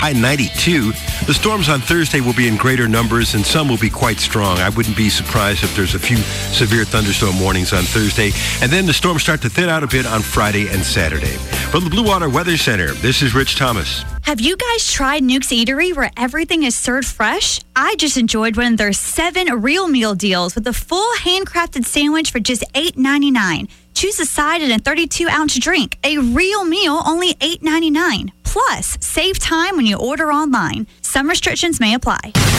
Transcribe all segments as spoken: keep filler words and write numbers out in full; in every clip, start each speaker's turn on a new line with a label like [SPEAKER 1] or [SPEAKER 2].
[SPEAKER 1] high ninety-two. The storms on Thursday will be in greater numbers and some will be quite strong. I wouldn't be surprised if there's a few severe thunderstorm warnings on Thursday. And then the storms start to thin out a bit on Friday and Saturday. From the Blue Water Weather Center, this is Rich Thomas.
[SPEAKER 2] Have you guys tried Nuke's Eatery where everything is served fresh? I just enjoyed one of their seven real meal deals with a full handcrafted sandwich for just eight ninety-nine. Choose a side and a thirty-two ounce drink. A real meal, only eight ninety-nine. Plus, save time when you order online. Some restrictions may apply.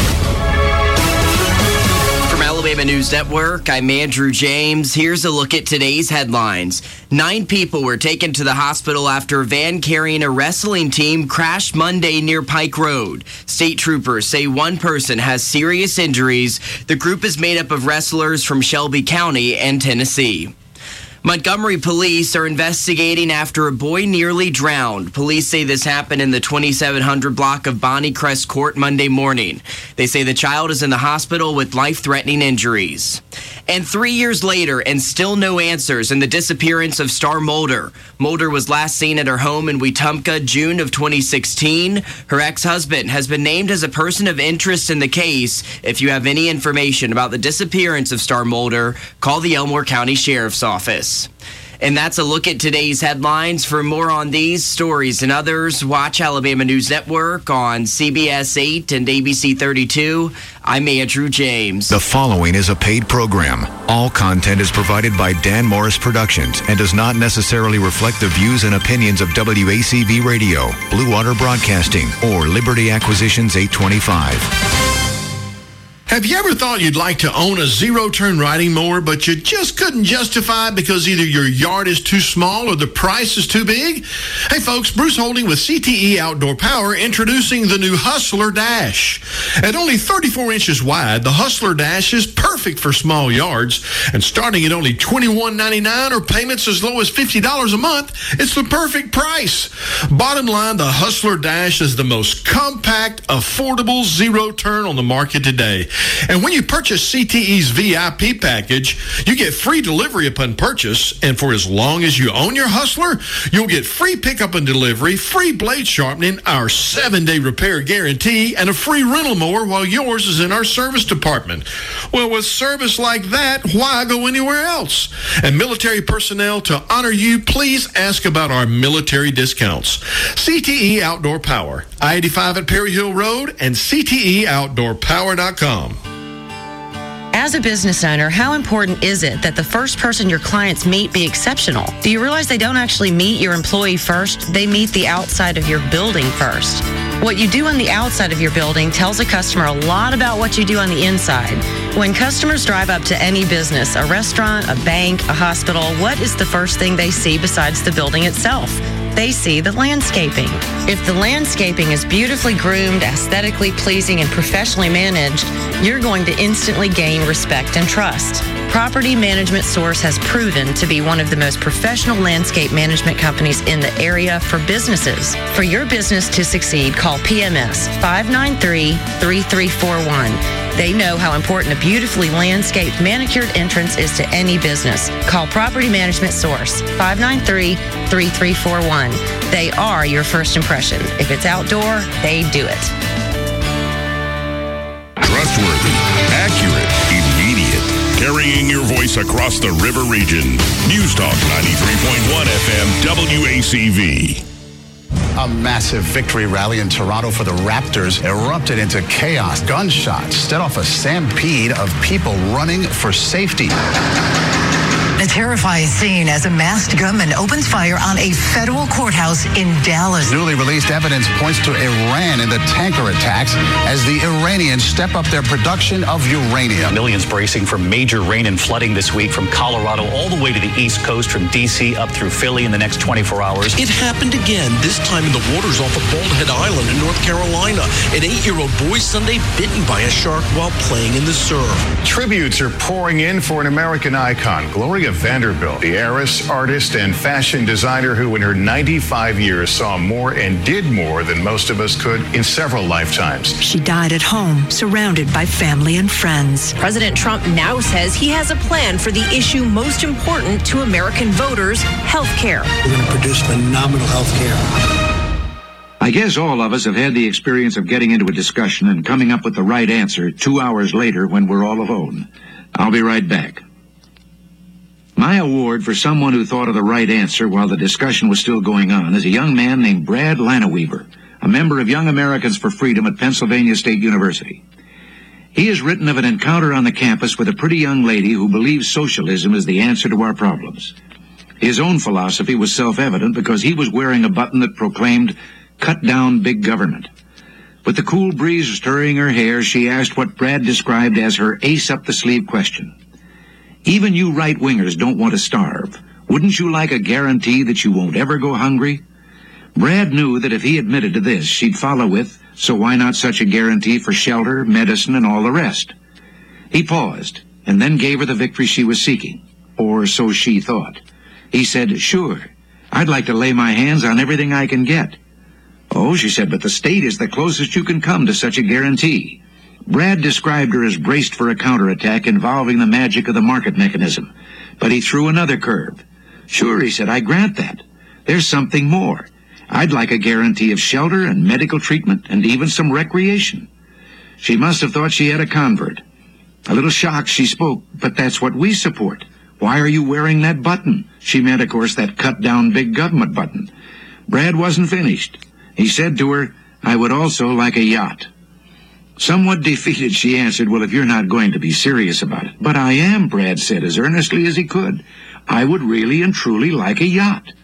[SPEAKER 3] From Alabama News Network, I'm Andrew James. Here's a look at today's headlines. Nine people were taken to the hospital after a van carrying a wrestling team crashed Monday near Pike Road. State troopers say one person has serious injuries. The group is made up of wrestlers from Shelby County and Tennessee. Montgomery police are investigating after a boy nearly drowned. Police say this happened in the twenty-seven hundred block of Bonnie Crest Court Monday morning. They say the child is in the hospital with life-threatening injuries. And three years later, and still no answers in the disappearance of Star Mulder. Mulder was last seen at her home in Wetumpka, June of twenty sixteen. Her ex-husband has been named as a person of interest in the case. If you have any information about the disappearance of Star Mulder, call the Elmore County Sheriff's Office. And that's a look at today's headlines. For more on these stories and others, watch Alabama News Network on C B S eight and A B C thirty-two. I'm Andrew James.
[SPEAKER 4] The following is a paid program. All content is provided by Dan Morris Productions and does not necessarily reflect the views and opinions of W A C V Radio, Blue Water Broadcasting, or Liberty Acquisitions eight twenty-five.
[SPEAKER 5] Have you ever thought you'd like to own a zero-turn riding mower, but you just couldn't justify it because either your yard is too small or the price is too big? Hey folks, Bruce Holding with C T E Outdoor Power introducing the new Hustler Dash. At only thirty-four inches wide, the Hustler Dash is perfect for small yards, and starting at only twenty-one ninety-nine or payments as low as fifty dollars a month, it's the perfect price. Bottom line, the Hustler Dash is the most compact, affordable zero-turn on the market today. And when you purchase C T E's V I P package, you get free delivery upon purchase. And for as long as you own your Hustler, you'll get free pickup and delivery, free blade sharpening, our seven-day repair guarantee, and a free rental mower while yours is in our service department. Well, with service like that, why go anywhere else? And military personnel, to honor you, please ask about our military discounts. C T E Outdoor Power, I eighty-five at Perry Hill Road, and C T E outdoor power dot com.
[SPEAKER 6] As a business owner, how important is it that the first person your clients meet be exceptional? Do you realize they don't actually meet your employee first? They meet the outside of your building first. What you do on the outside of your building tells a customer a lot about what you do on the inside. When customers drive up to any business, a restaurant, a bank, a hospital, what is the first thing they see besides the building itself? They see the landscaping. If the landscaping is beautifully groomed, aesthetically pleasing, and professionally managed, you're going to instantly gain respect and trust. Property Management Source has proven to be one of the most professional landscape management companies in the area for businesses. For your business to succeed, call P M S five nine three, three three four one. They know how important a beautifully landscaped, manicured entrance is to any business. Call Property Management Source, five nine three, three three four one. They are your first impression. If it's outdoor, they do it.
[SPEAKER 7] Trustworthy, accurate, immediate. Carrying your voice across the river region. News Talk ninety-three point one F M W A C V.
[SPEAKER 8] A massive victory rally in Toronto for the Raptors erupted into chaos. Gunshots set off a stampede of people running for safety.
[SPEAKER 9] A terrifying scene as a masked gunman opens fire on a federal courthouse in Dallas.
[SPEAKER 8] Newly released evidence points to Iran in the tanker attacks as the Iranians step up their production of uranium.
[SPEAKER 10] Millions bracing for major rain and flooding this week from Colorado all the way to the East Coast, from D C up through Philly in the next twenty-four hours.
[SPEAKER 11] It happened again, this time in the waters off of Bald Head Island in North Carolina. An eight-year-old boy Sunday bitten by a shark while playing in the surf.
[SPEAKER 12] Tributes are pouring in for an American icon, Gloria Vanderbilt, the heiress, artist, and fashion designer who in her ninety-five years saw more and did more than most of us could in several lifetimes.
[SPEAKER 9] She died at home, surrounded by family and friends.
[SPEAKER 13] President Trump now says he has a plan for the issue most important to American voters, health care.
[SPEAKER 14] We're going to produce phenomenal health care. I guess all of us have had the experience of getting into a discussion and coming up with the right answer two hours later when we're all alone. I'll be right back. My award for someone who thought of the right answer while the discussion was still going on is a young man named Brad Lanaweaver, a member of Young Americans for Freedom at Pennsylvania State University. He has written of an encounter on the campus with a pretty young lady who believes socialism is the answer to our problems. His own philosophy was self-evident because he was wearing a button that proclaimed, "Cut down big government." With the cool breeze stirring her hair, she asked what Brad described as her ace-up-the-sleeve question. Even you right-wingers don't want to starve. Wouldn't you like a guarantee that you won't ever go hungry? Brad knew that if he admitted to this, she'd follow with, so why not such a guarantee for shelter, medicine, and all the rest? He paused, and then gave her the victory she was seeking, or so she thought. He said, "Sure, I'd like to lay my hands on everything I can get." "Oh," she said, "but the state is the closest you can come to such a guarantee." Brad described her as braced for a counterattack involving the magic of the market mechanism, but he threw another curve. "Sure," he said, "I grant that. There's something more. I'd like a guarantee of shelter and medical treatment and even some recreation." She must have thought she had a convert. A little shocked, she spoke, "But that's what we support. Why are you wearing that button?" She meant, of course, that cut-down big government button. Brad wasn't finished. He said to her, "I would also like a yacht." Somewhat defeated, she answered, "Well, if you're not going to be serious about it." "But I am," Brad said as earnestly as he could. "I would really and truly like a yacht.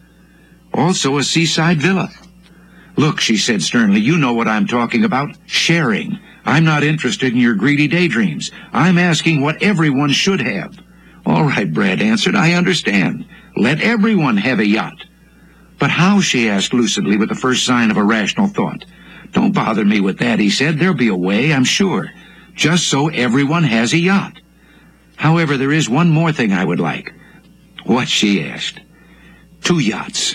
[SPEAKER 14] Also a seaside villa." "Look," she said sternly, "you know what I'm talking about. Sharing. I'm not interested in your greedy daydreams. I'm asking what everyone should have." "All right," Brad answered, "I understand. Let everyone have a yacht." "But how?" she asked lucidly with the first sign of a rational thought. "Don't bother me with that," he said. "There'll be a way, I'm sure. Just so everyone has a yacht. However, there is one more thing I would like." "What?" she asked. "Two yachts."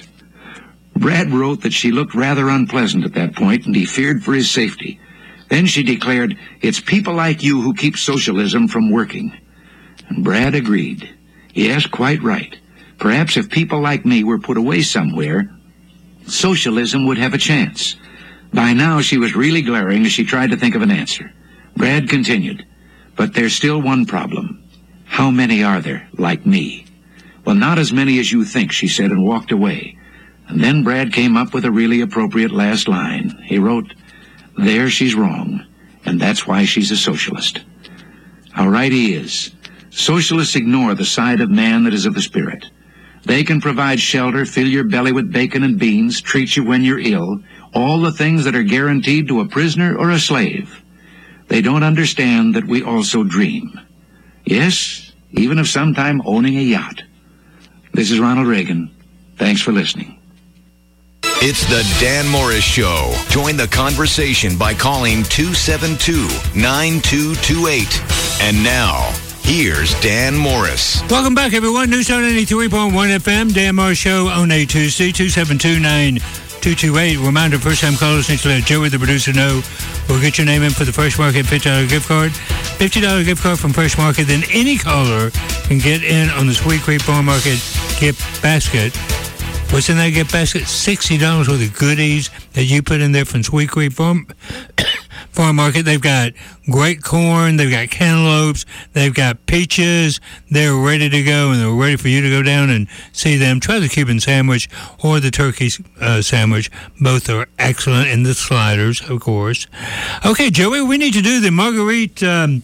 [SPEAKER 14] Brad wrote that she looked rather unpleasant at that point, and he feared for his safety. Then she declared, "It's people like you who keep socialism from working." And Brad agreed. Yes, quite right. Perhaps if people like me were put away somewhere, socialism would have a chance. By now she was really glaring as she tried to think of an answer. Brad continued, "But there's still one problem. How many are there like me?" "Well, not as many as you think," she said, and walked away. And then Brad came up with a really appropriate last line. He wrote, "There she's wrong, and that's why she's a socialist." How right he is. Socialists ignore the side of man that is of the spirit. They can provide shelter, fill your belly with bacon and beans, treat you when you're ill, all the things that are guaranteed to a prisoner or a slave. They don't understand that we also dream. Yes, even of sometime owning a yacht. This is Ronald Reagan. Thanks for listening.
[SPEAKER 4] It's the Dan Morris Show. Join the conversation by calling two seven two, nine two two eight. And now, here's Dan Morris.
[SPEAKER 15] Welcome back, everyone. News on ninety-three point one F M. Dan Morris Show on a Tuesday, two seven two, nine two two eight. Reminder, first-time callers need to let Joey, the producer, know. We'll get your name in for the Fresh Market fifty dollars gift card. fifty dollars gift card from Fresh Market. Then any caller can get in on the Sweet Creek Farm Market gift basket. What's in that gift basket? sixty dollars worth of goodies that you put in there from Sweet Creek Farm, Farm Market. They've got great corn. They've got cantaloupes. They've got peaches. They're ready to go, and they're ready for you to go down and see them. Try the Cuban sandwich or the turkey uh, sandwich. Both are excellent, in the sliders, of course. Okay, Joey, we need to do the Marguerite... Um,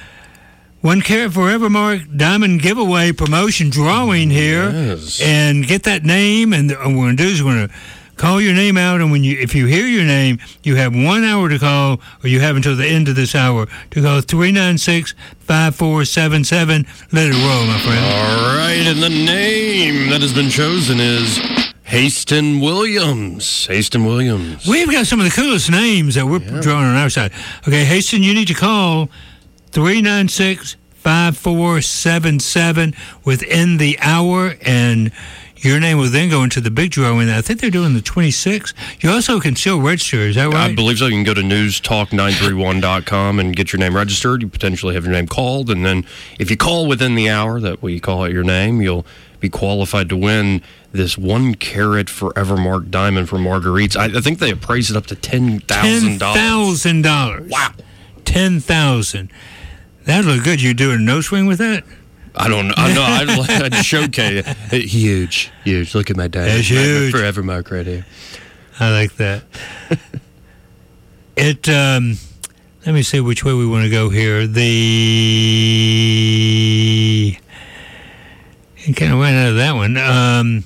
[SPEAKER 15] One Carat Forever Mark Diamond Giveaway promotion drawing here.
[SPEAKER 16] Yes.
[SPEAKER 15] And get that name, and what we're going to do is we're going to call your name out, and when you, if you hear your name, you have one hour to call, or you have until the end of this hour to call three nine six, five four seven seven. Let it roll, my friend.
[SPEAKER 16] All right, and the name that has been chosen is Haston Williams. Haston Williams.
[SPEAKER 15] We've got some of the coolest names that we're yeah. drawing on our side. Okay, Haston, you need to call three nine six, five four seven seven within the hour, and your name will then go into the big drawing. I think they're doing the twenty-sixth. You also can still register, is that right?
[SPEAKER 16] I believe so. You can go to news talk nine three one dot com and get your name registered. You potentially have your name called, and then if you call within the hour that we call out your name, you'll be qualified to win this one carat forever marked diamond for Marguerite's. I, I think they appraised it up to ten thousand dollars.
[SPEAKER 15] ten thousand dollars.
[SPEAKER 16] Wow.
[SPEAKER 15] ten thousand dollars. That'd look good. You do a no swing with that?
[SPEAKER 16] I don't know. I know. I'd, I'd showcase it. Huge. Huge. Look at my diamond.
[SPEAKER 15] That's huge.
[SPEAKER 16] Forever mark right here.
[SPEAKER 15] I like that. It, um, let me see which way we want to go here. The, I kind of went out of that one. Um,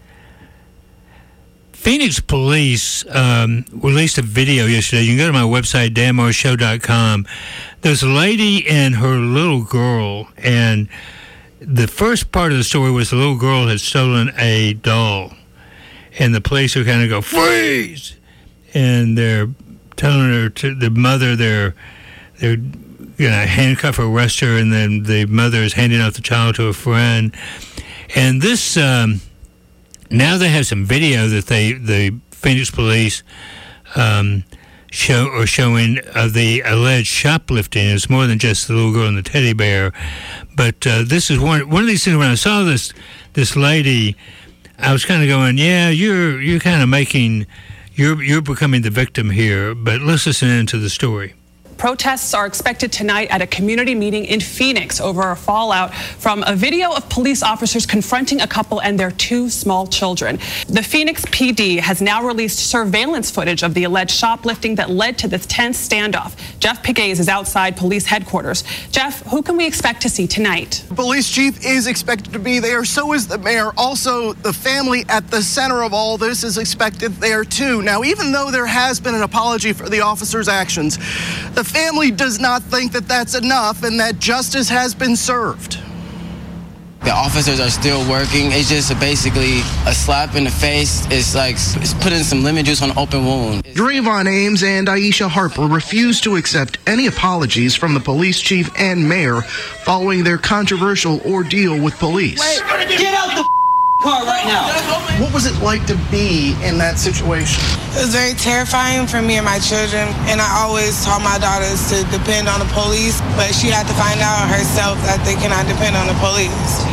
[SPEAKER 15] Phoenix Police um, released a video yesterday. You can go to my website, dan morris show dot com. There's a lady and her little girl, and the first part of the story was the little girl had stolen a doll, and the police are kind of go, freeze! And they're telling her, to the mother, they're, they're going to handcuff her, arrest her, and then the mother is handing out the child to a friend. And this... Um, Now they have some video that they, the Phoenix Police um, show are showing of the alleged shoplifting. It's more than just the little girl and the teddy bear, but uh, this is one one of these things. When I saw this this lady, I was kind of going, "Yeah, you're you're kind of making you're you're becoming the victim here." But let's listen into the story.
[SPEAKER 17] Protests are expected tonight at a community meeting in Phoenix over a fallout from a video of police officers confronting a couple and their two small children. The Phoenix P D has now released surveillance footage of the alleged shoplifting that led to this tense standoff. Jeff Pegues is outside police headquarters. Jeff, who can we expect to see tonight?
[SPEAKER 18] The police chief is expected to be there. So is the mayor. Also, the family at the center of all this is expected there too. Now, even though there has been an apology for the officers' actions, the family does not think that that's enough and that justice has been served.
[SPEAKER 19] The officers are still working. It's just basically a slap in the face. It's like it's putting some lemon juice on an open wound.
[SPEAKER 20] Drayvon Ames and Aisha Harper refused to accept any apologies from the police chief and mayor following their controversial ordeal with police.
[SPEAKER 18] Wait, get out the car right now. What was it like to be in that situation?
[SPEAKER 21] It was very terrifying for me and my children, and I always taught my daughters to depend on the police, but she had to find out herself that they cannot depend on the police.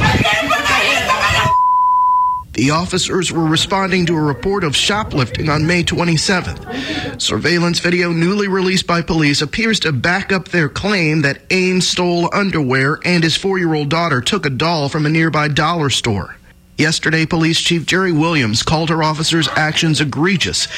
[SPEAKER 20] The officers were responding to a report of shoplifting on May twenty-seventh. Surveillance video newly released by police appears to back up their claim that Ames stole underwear and his four-year-old daughter took a doll from a nearby dollar store. Yesterday, Police Chief Jerry Williams called her officers' actions egregious.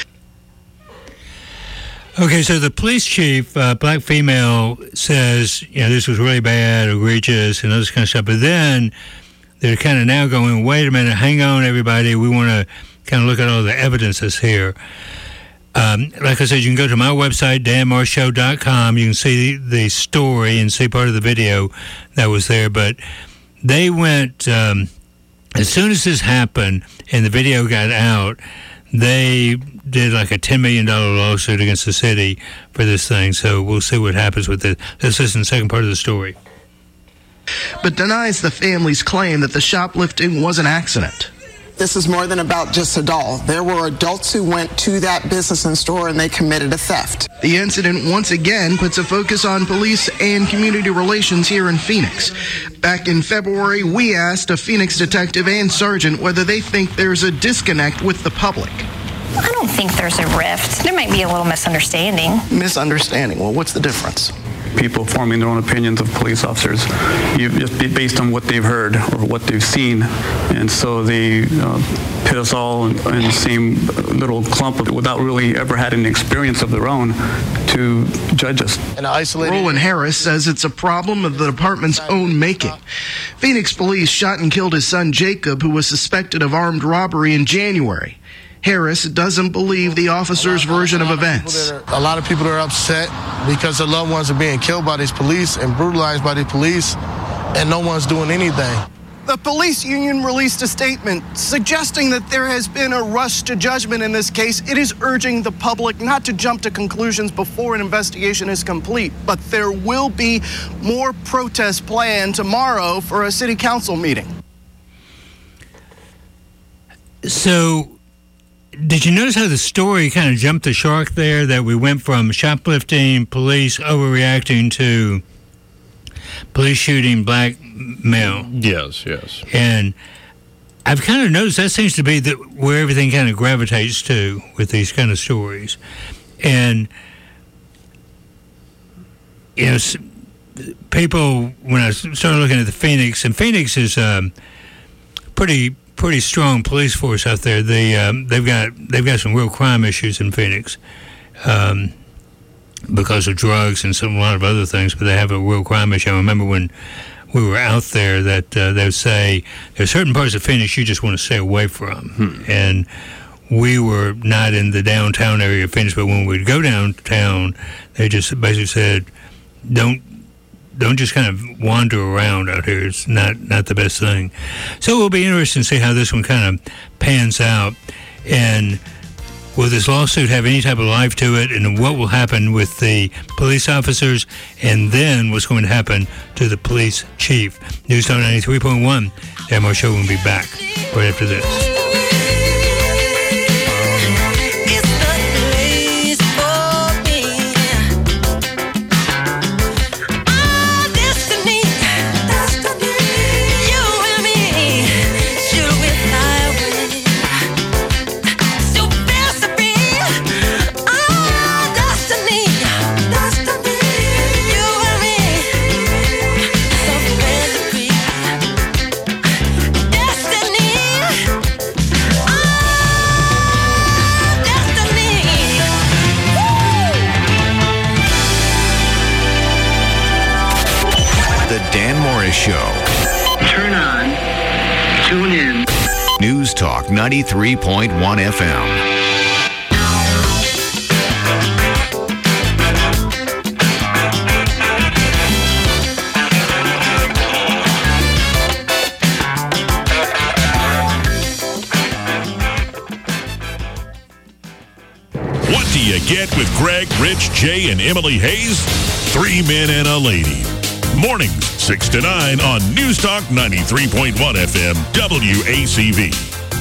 [SPEAKER 15] Okay, so the police chief, uh, black female, says, you know, this was really bad, egregious, and all this kind of stuff. But then they're kind of now going, wait a minute, hang on, everybody. We want to kind of look at all the evidence that's here. Um, like I said, you can go to my website, dan morris show dot com. You can see the story and see part of the video that was there. But they went... Um, As soon as this happened and the video got out, they did like a ten million dollars lawsuit against the city for this thing. So we'll see what happens with it. Let's listen to the second part of the story.
[SPEAKER 20] But denies the family's claim that the shoplifting was an accident.
[SPEAKER 22] This is more than about just a doll. There were adults who went to that business and store and they committed a theft.
[SPEAKER 20] The incident once again puts a focus on police and community relations here in Phoenix. Back in February, we asked a Phoenix detective and sergeant whether they think there's a disconnect with the public.
[SPEAKER 23] I don't think there's a rift. There might be a little misunderstanding.
[SPEAKER 18] Misunderstanding. Well, what's the difference?
[SPEAKER 24] People forming their own opinions of police officers just based on what they've heard or what they've seen. And so they uh, pit us all in, in the same little clump of, without really ever had an experience of their own to judge us.
[SPEAKER 20] And isolated. Roland Harris says it's a problem of the department's own making. Phoenix police shot and killed his son Jacob, who was suspected of armed robbery in January. Harris doesn't believe the officer's version of events.
[SPEAKER 25] A lot of people are upset because their loved ones are being killed by these police and brutalized by the police, and no one's doing anything.
[SPEAKER 18] The police union released a statement suggesting that there has been a rush to judgment in this case. It is urging the public not to jump to conclusions before an investigation is complete, but there will be more protests planned tomorrow for a city council meeting.
[SPEAKER 15] So... did you notice how the story kind of jumped the shark there, that we went from shoplifting, police overreacting to police shooting black male?
[SPEAKER 16] Yes, yes.
[SPEAKER 15] And I've kind of noticed that seems to be the, where everything kind of gravitates to with these kind of stories. And, you know, people, when I started looking at the Phoenix, and Phoenix is um, pretty pretty strong police force out there. They um, they've got they've got some real crime issues in Phoenix um, because of drugs and some a lot of other things. But they have a real crime issue. I remember when we were out there that uh, they would say there's certain parts of Phoenix you just want to stay away from, hmm. and we were not in the downtown area of Phoenix. But when we'd go downtown, they just basically said, "Don't." Don't just kind of wander around out here. It's not, not the best thing. So it will be interesting to see how this one kind of pans out. And will this lawsuit have any type of life to it? And what will happen with the police officers? And then what's going to happen to the police chief? News Talk ninety-three point one. The M R Show will be back right after this.
[SPEAKER 4] Show.
[SPEAKER 1] Turn on, tune in.
[SPEAKER 4] News Talk ninety-three point one F M.
[SPEAKER 7] What do you get with Greg, Rich, Jay, and Emily Hayes? Three men and a lady. Mornings, six to nine on News Talk ninety-three point one F M, W A C V.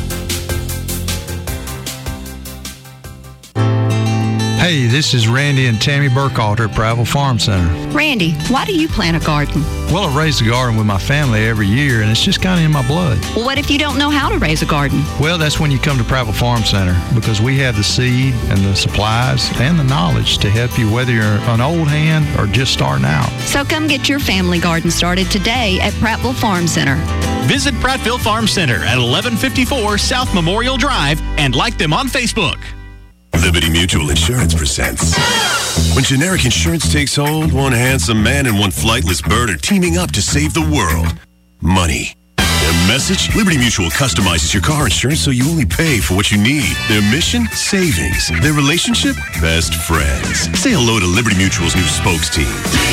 [SPEAKER 2] Hey, this is Randy and Tammy Burkhalter at Prattville Farm Center.
[SPEAKER 3] Randy, why do you plant a garden?
[SPEAKER 2] Well, I raise a garden with my family every year, and it's just kind of in my blood.
[SPEAKER 3] Well, what if you don't know how to raise a garden?
[SPEAKER 2] Well, that's when you come to Prattville Farm Center, because we have the seed and the supplies and the knowledge to help you, whether you're an old hand or just starting out.
[SPEAKER 3] So come get your family garden started today at Prattville Farm Center.
[SPEAKER 5] Visit Prattville Farm Center at eleven fifty-four South Memorial Drive and like them on Facebook.
[SPEAKER 6] Liberty Mutual Insurance presents. When generic insurance takes hold, one handsome man and one flightless bird are teaming up to save the world. Money. Their message? Liberty Mutual customizes your car insurance so you only pay for what you need. Their mission? Savings. Their relationship? Best friends. Say hello to Liberty Mutual's new spokes team.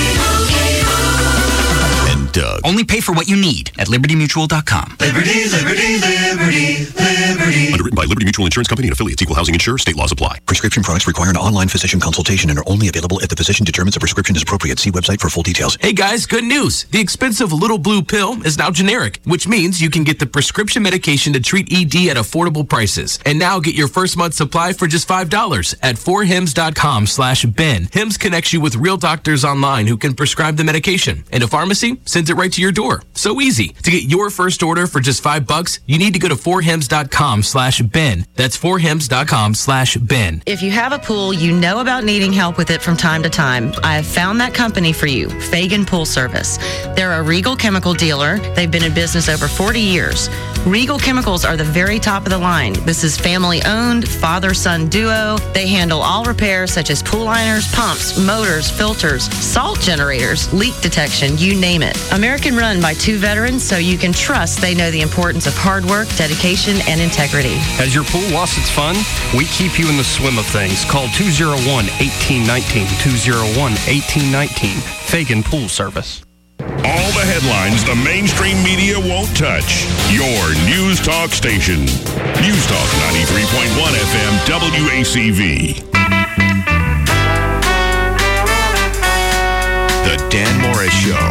[SPEAKER 6] And Doug.
[SPEAKER 5] Only pay for what you need at liberty mutual dot com.
[SPEAKER 6] Liberty, liberty, liberty, liberty. Underwritten by Liberty Mutual Insurance Company and affiliates. Equal housing insurer. State laws apply.
[SPEAKER 26] Prescription products require an online physician consultation and are only available if the physician determines a prescription is appropriate. See website for full details.
[SPEAKER 27] Hey guys, good news. The expensive Little Blue pill is now generic, which means you can get the prescription medication to treat E D at affordable prices. And now get your first month supply for just five dollars at four hims dot com slash Ben. Hims connects you with real doctors online who can prescribe the medication. And a pharmacy sends it right to your door. So easy. To get your first order for just five bucks, you need to go to four hims dot com slash Ben. That's four hims dot com slash Ben.
[SPEAKER 28] If you have a pool, you know about needing help with it from time to time. I have found that company for you, Fagan Pool Service. They're a Regal chemical dealer. They've been in business over forty years. Regal Chemicals are the very top of the line. This is family-owned, father-son duo. They handle all repairs such as pool liners, pumps, motors, filters, salt generators, leak detection, you name it. American run by two veterans, so you can trust they know the importance of hard work, dedication, and integrity.
[SPEAKER 16] Has your pool lost its fun? We keep you in the swim of things. Call two oh one, one eight one nine, two oh one, one eight one nine, Fagan Pool Service.
[SPEAKER 7] All the headlines the mainstream media won't touch. Your News Talk station. News Talk ninety-three point one F M W A C V.
[SPEAKER 4] The Dan Morris Show.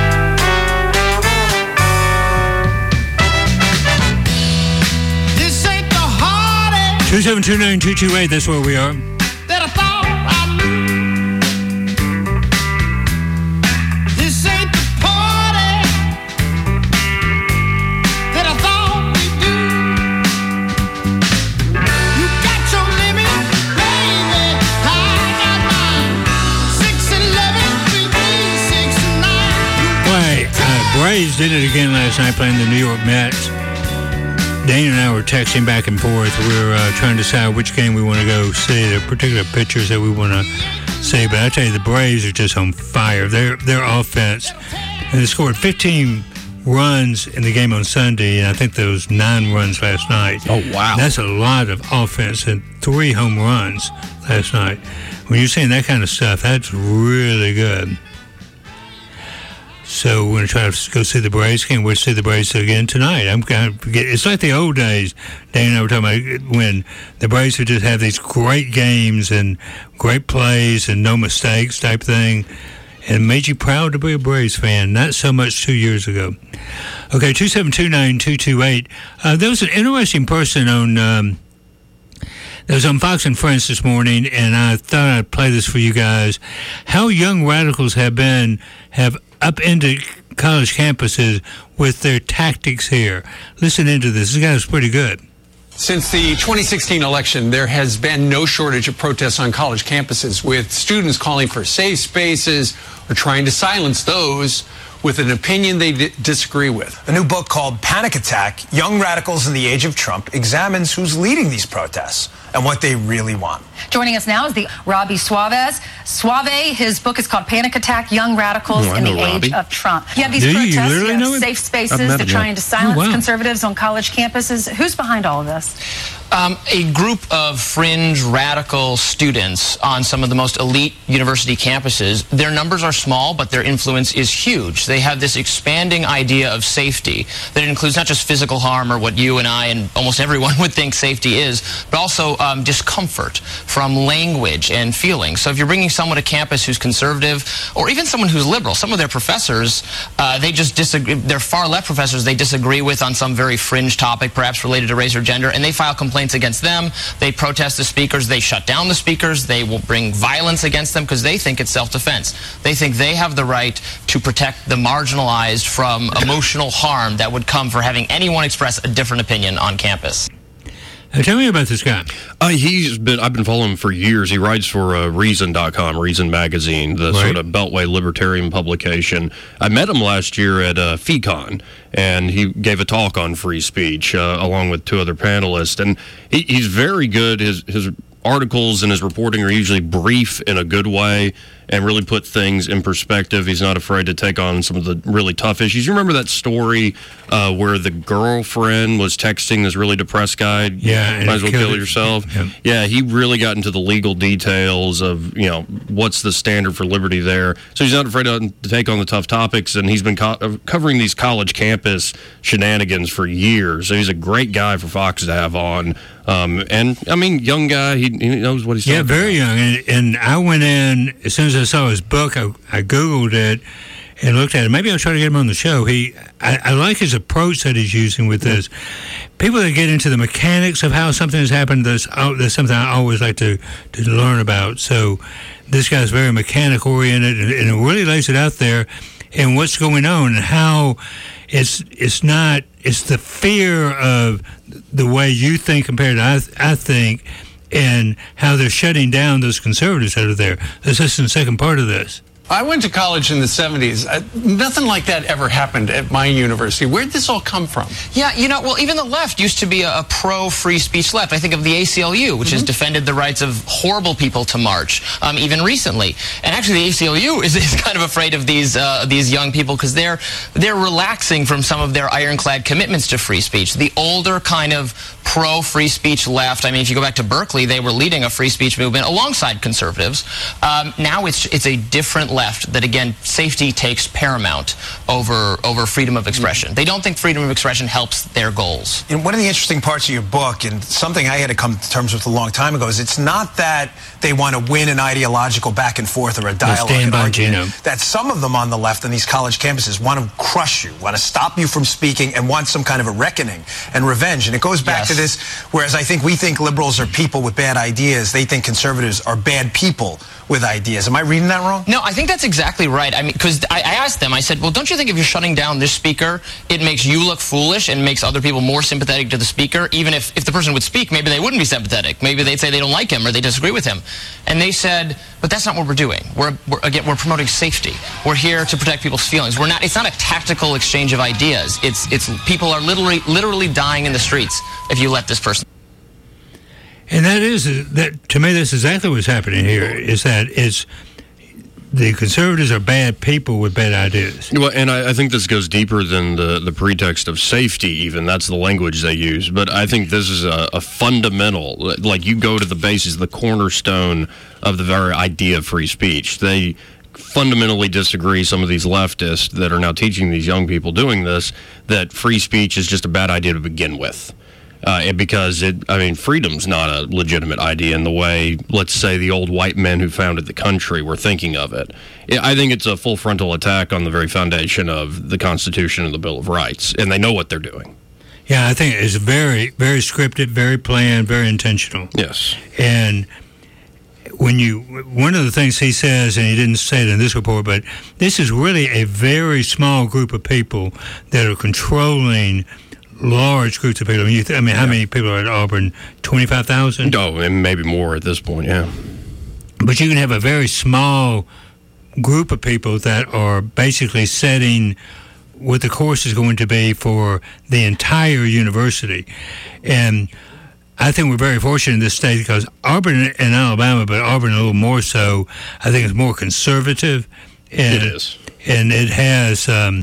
[SPEAKER 15] two seven two nine two two eight, that's where we are.
[SPEAKER 29] That I thought I knew. This ain't the party that I thought we do.
[SPEAKER 15] Braves did it again last night playing the New York Mets. Dane and I were texting back and forth. We were uh, trying to decide which game we want to go see, the particular pitchers that we want to see. But I tell you, the Braves are just on fire. Their their offense, and they scored fifteen runs in the game on Sunday, and I think there was nine runs last night.
[SPEAKER 16] Oh, wow.
[SPEAKER 15] That's a lot of offense and three home runs last night. When you're saying that kind of stuff, that's really good. So we're going to try to go see the Braves. Can't wait to see the Braves again tonight. I'm kind of forget. It's like the old days. Dan and I were talking about when the Braves would just have these great games and great plays and no mistakes type thing. And it made you proud to be a Braves fan. Not so much two years ago. Okay, two seven two nine two two eight. Uh, there was an interesting person on... Um, that was on Fox and Friends this morning, and I thought I'd play this for you guys. How young radicals have been, have upended college campuses with their tactics here. Listen into this. This guy's pretty good.
[SPEAKER 8] Since the twenty sixteen election, there has been no shortage of protests on college campuses, with students calling for safe spaces or trying to silence those with an opinion they d- disagree with.
[SPEAKER 9] A new book called Panic Attack, Young Radicals in the Age of Trump, examines who's leading these protests and what they really want.
[SPEAKER 10] Joining us now is the Robbie Suarez. Suave, his book is called Panic Attack, Young Radicals
[SPEAKER 16] Oh, I
[SPEAKER 10] in the
[SPEAKER 16] know
[SPEAKER 10] Age
[SPEAKER 16] Robbie.
[SPEAKER 10] of Trump. You have these
[SPEAKER 15] Do you? You
[SPEAKER 10] protests,
[SPEAKER 15] literally
[SPEAKER 10] you
[SPEAKER 15] know
[SPEAKER 10] have
[SPEAKER 15] him?
[SPEAKER 10] safe spaces,
[SPEAKER 16] I've met
[SPEAKER 10] they're
[SPEAKER 16] him,
[SPEAKER 10] trying
[SPEAKER 16] yeah.
[SPEAKER 10] to silence
[SPEAKER 15] Oh, wow.
[SPEAKER 10] conservatives on college campuses. Who's behind all of this?
[SPEAKER 11] Um, a group of fringe radical students on some of the most elite university campuses. Their numbers are small, but their influence is huge. They have this expanding idea of safety that includes not just physical harm or what you and I and almost everyone would think safety is, but also um, discomfort from language and feelings. So if you're bringing someone to campus who's conservative, or even someone who's liberal, some of their professors, uh, they just disagree, they're far left professors they disagree with on some very fringe topic, perhaps related to race or gender, and they file complaints against them. They protest the speakers. They shut down the speakers. They will bring violence against them because they think it's self-defense. They think they have the right to protect the marginalized from emotional harm that would come for having anyone express a different opinion on campus.
[SPEAKER 15] Uh, tell me about this guy.
[SPEAKER 16] Uh, he's been. I've been following him for years. He writes for uh, Reason dot com, Reason Magazine, the
[SPEAKER 15] Right.
[SPEAKER 16] sort of Beltway libertarian publication. I met him last year at uh, FeeCon, and he gave a talk on free speech uh, along with two other panelists. And he, he's very good. His his articles and his reporting are usually brief in a good way and really put things in perspective. He's not afraid to take on some of the really tough issues. You remember that story uh, where the girlfriend was texting this really depressed guy?
[SPEAKER 15] Yeah, and
[SPEAKER 16] Might as well
[SPEAKER 15] killed
[SPEAKER 16] kill
[SPEAKER 15] it.
[SPEAKER 16] yourself.
[SPEAKER 15] Yeah.
[SPEAKER 16] Yeah, he really got into the legal details of, you know, what's the standard for liberty there. So he's not afraid to, to take on the tough topics, and he's been co- uh, covering these college campus shenanigans for years. So he's a great guy for Fox to have on. Um, and, I mean, young guy, he, he knows what he's
[SPEAKER 15] Yeah,
[SPEAKER 16] talking
[SPEAKER 15] very young. And, and I went in, as soon as I saw his book, I, I Googled it and looked at it. Maybe I'll try to get him on the show. He, I, I like his approach that he's using with this. People that get into the mechanics of how something has happened, that's, oh, that's something I always like to, to learn about. So this guy's very mechanic oriented, and, and it really lays it out there and what's going on and how it's it's not, it's the fear of the way you think compared to I, I think, and how they're shutting down those conservatives out of there. Let's listen to the second part of this.
[SPEAKER 8] I went to college in the seventies. Uh, nothing like that ever happened at my university. Where'd this all come from?
[SPEAKER 11] Yeah, you know, well, even the left used to be a, a pro-free speech left. I think of the A C L U, which mm-hmm. has defended the rights of horrible people to march, um, even recently. And actually, the A C L U is, is kind of afraid of these uh, these young people because they're they're relaxing from some of their ironclad commitments to free speech. The older kind of pro-free speech left. I mean, if you go back to Berkeley, they were leading a free speech movement alongside conservatives. Um, now it's it's a different left that, again, safety takes paramount over over freedom of expression. They don't think freedom of expression helps their goals.
[SPEAKER 9] And one of the interesting parts of your book, and something I had to come to terms with a long time ago, is it's not that they want to win an ideological back and forth or a dialogue and argument. That some of them on the left on these college campuses want to crush you, want to stop you from speaking, and want some kind of a reckoning and revenge. And it goes back yes. to this, whereas I think we think liberals are people with bad ideas, they think conservatives are bad people with ideas. Am I reading that wrong?
[SPEAKER 11] No, I think that's exactly right. I mean, because I, I asked them, I said, well, don't you think if you're shutting down this speaker, it makes you look foolish and makes other people more sympathetic to the speaker? Even if, if the person would speak, maybe they wouldn't be sympathetic. Maybe they'd say they don't like him or they disagree with him. And they said, but that's not what we're doing. We're, we're again, we're promoting safety. We're here to protect people's feelings. We're not. It's not a tactical exchange of ideas. It's it's people are literally literally dying in the streets if you let this person.
[SPEAKER 15] And that is that to me. That's exactly what's happening here. Is that it's the conservatives are bad people with bad ideas.
[SPEAKER 16] Well, and I, I think this goes deeper than the, the pretext of safety, even. That's the language they use. But I think this is a, a fundamental, like you go to the basis, the cornerstone of the very idea of free speech. They fundamentally disagree, some of these leftists that are now teaching these young people doing this, that free speech is just a bad idea to begin with. Uh, and because, it, I mean, freedom's not a legitimate idea in the way, let's say, the old white men who founded the country were thinking of it. I think it's a full frontal attack on the very foundation of the Constitution and the Bill of Rights, and they know what they're doing.
[SPEAKER 15] Yeah, I think it's very, very scripted, very planned, very intentional.
[SPEAKER 16] Yes.
[SPEAKER 15] And when you, one of the things he says, and he didn't say it in this report, but this is really a very small group of people that are controlling large groups of people. I mean, you th- I mean how yeah. many people are at Auburn? twenty-five thousand?
[SPEAKER 16] Oh, and maybe more at this point, yeah.
[SPEAKER 15] But you can have a very small group of people that are basically setting what the course is going to be for the entire university. And I think we're very fortunate in this state because Auburn and Alabama, but Auburn a little more so, I think it's more conservative. And,
[SPEAKER 16] it is.
[SPEAKER 15] And it has... Um,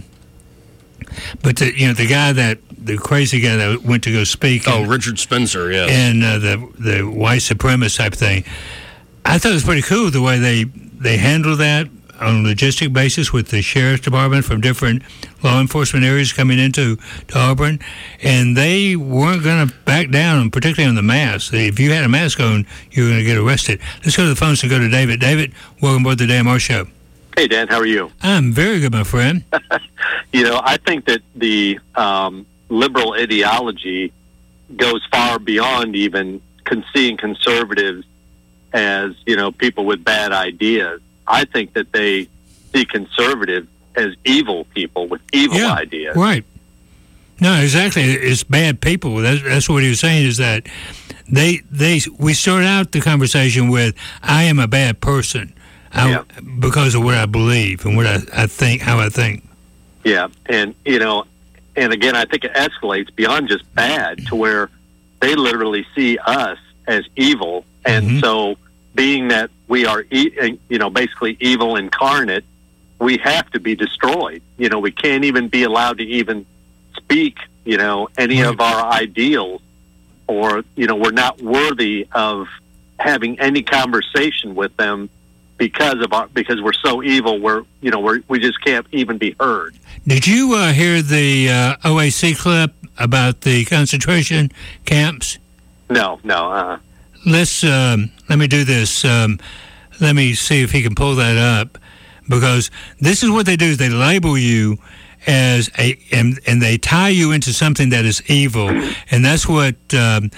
[SPEAKER 15] But the, you know the guy that the crazy guy that went to go speak.
[SPEAKER 16] Oh,
[SPEAKER 15] and,
[SPEAKER 16] Richard Spencer, yeah.
[SPEAKER 15] And uh, the the white supremacist type thing. I thought it was pretty cool the way they they handled that on a logistic basis with the sheriff's department from different law enforcement areas coming into to Auburn, and they weren't going to back down, particularly on the mask. If you had a mask on, you were going to get arrested. Let's go to the phones and go to David. David, welcome aboard the Dan Moore Show.
[SPEAKER 12] Hey, Dan, how are you?
[SPEAKER 15] I'm very good, my friend.
[SPEAKER 12] You know, I think that the um, liberal ideology goes far beyond even con- seeing conservatives as, you know, people with bad ideas. I think that they see conservatives as evil people with evil
[SPEAKER 15] yeah,
[SPEAKER 12] ideas.
[SPEAKER 15] Right. No, exactly. It's bad people. That's, that's what he was saying is that they, they, we start out the conversation with, I am a bad person. I,
[SPEAKER 12] yeah.
[SPEAKER 15] Because of what I believe and what I, I think, how I think.
[SPEAKER 12] Yeah, and, you know, and again, I think it escalates beyond just bad to where they literally see us as evil. And mm-hmm. so being that we are, e- you know, basically evil incarnate, we have to be destroyed. You know, we can't even be allowed to even speak, you know, any right. of our ideals, or, you know, we're not worthy of having any conversation with them because of our, because we're so evil, we're, you know, we're, we just can't even be heard.
[SPEAKER 15] Did you uh, hear the uh, O A C clip about the concentration camps?
[SPEAKER 12] No, no. Uh,
[SPEAKER 15] Let's, um, let me do this. Um, let me see if he can pull that up, because this is what they do is they label you as a, and, and they tie you into something that is evil. And that's what, um,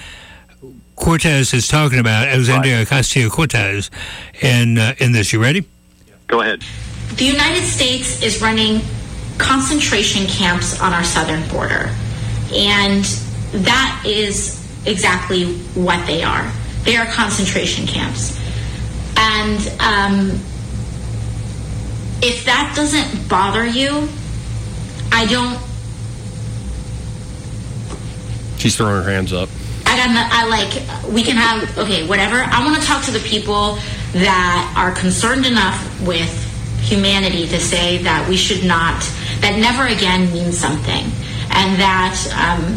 [SPEAKER 15] Cortez is talking about, Alexandria right. Ocasio-Cortez, and uh, in this. You ready?
[SPEAKER 12] Go ahead.
[SPEAKER 13] The United States is running concentration camps on our southern border, and that is exactly what they are. They are concentration camps. And um, if that doesn't bother you, I don't...
[SPEAKER 16] She's throwing her hands up.
[SPEAKER 13] I got. I like. We can have. Okay, whatever. I want to talk to the people that are concerned enough with humanity to say that we should not. That never again means something, and that um,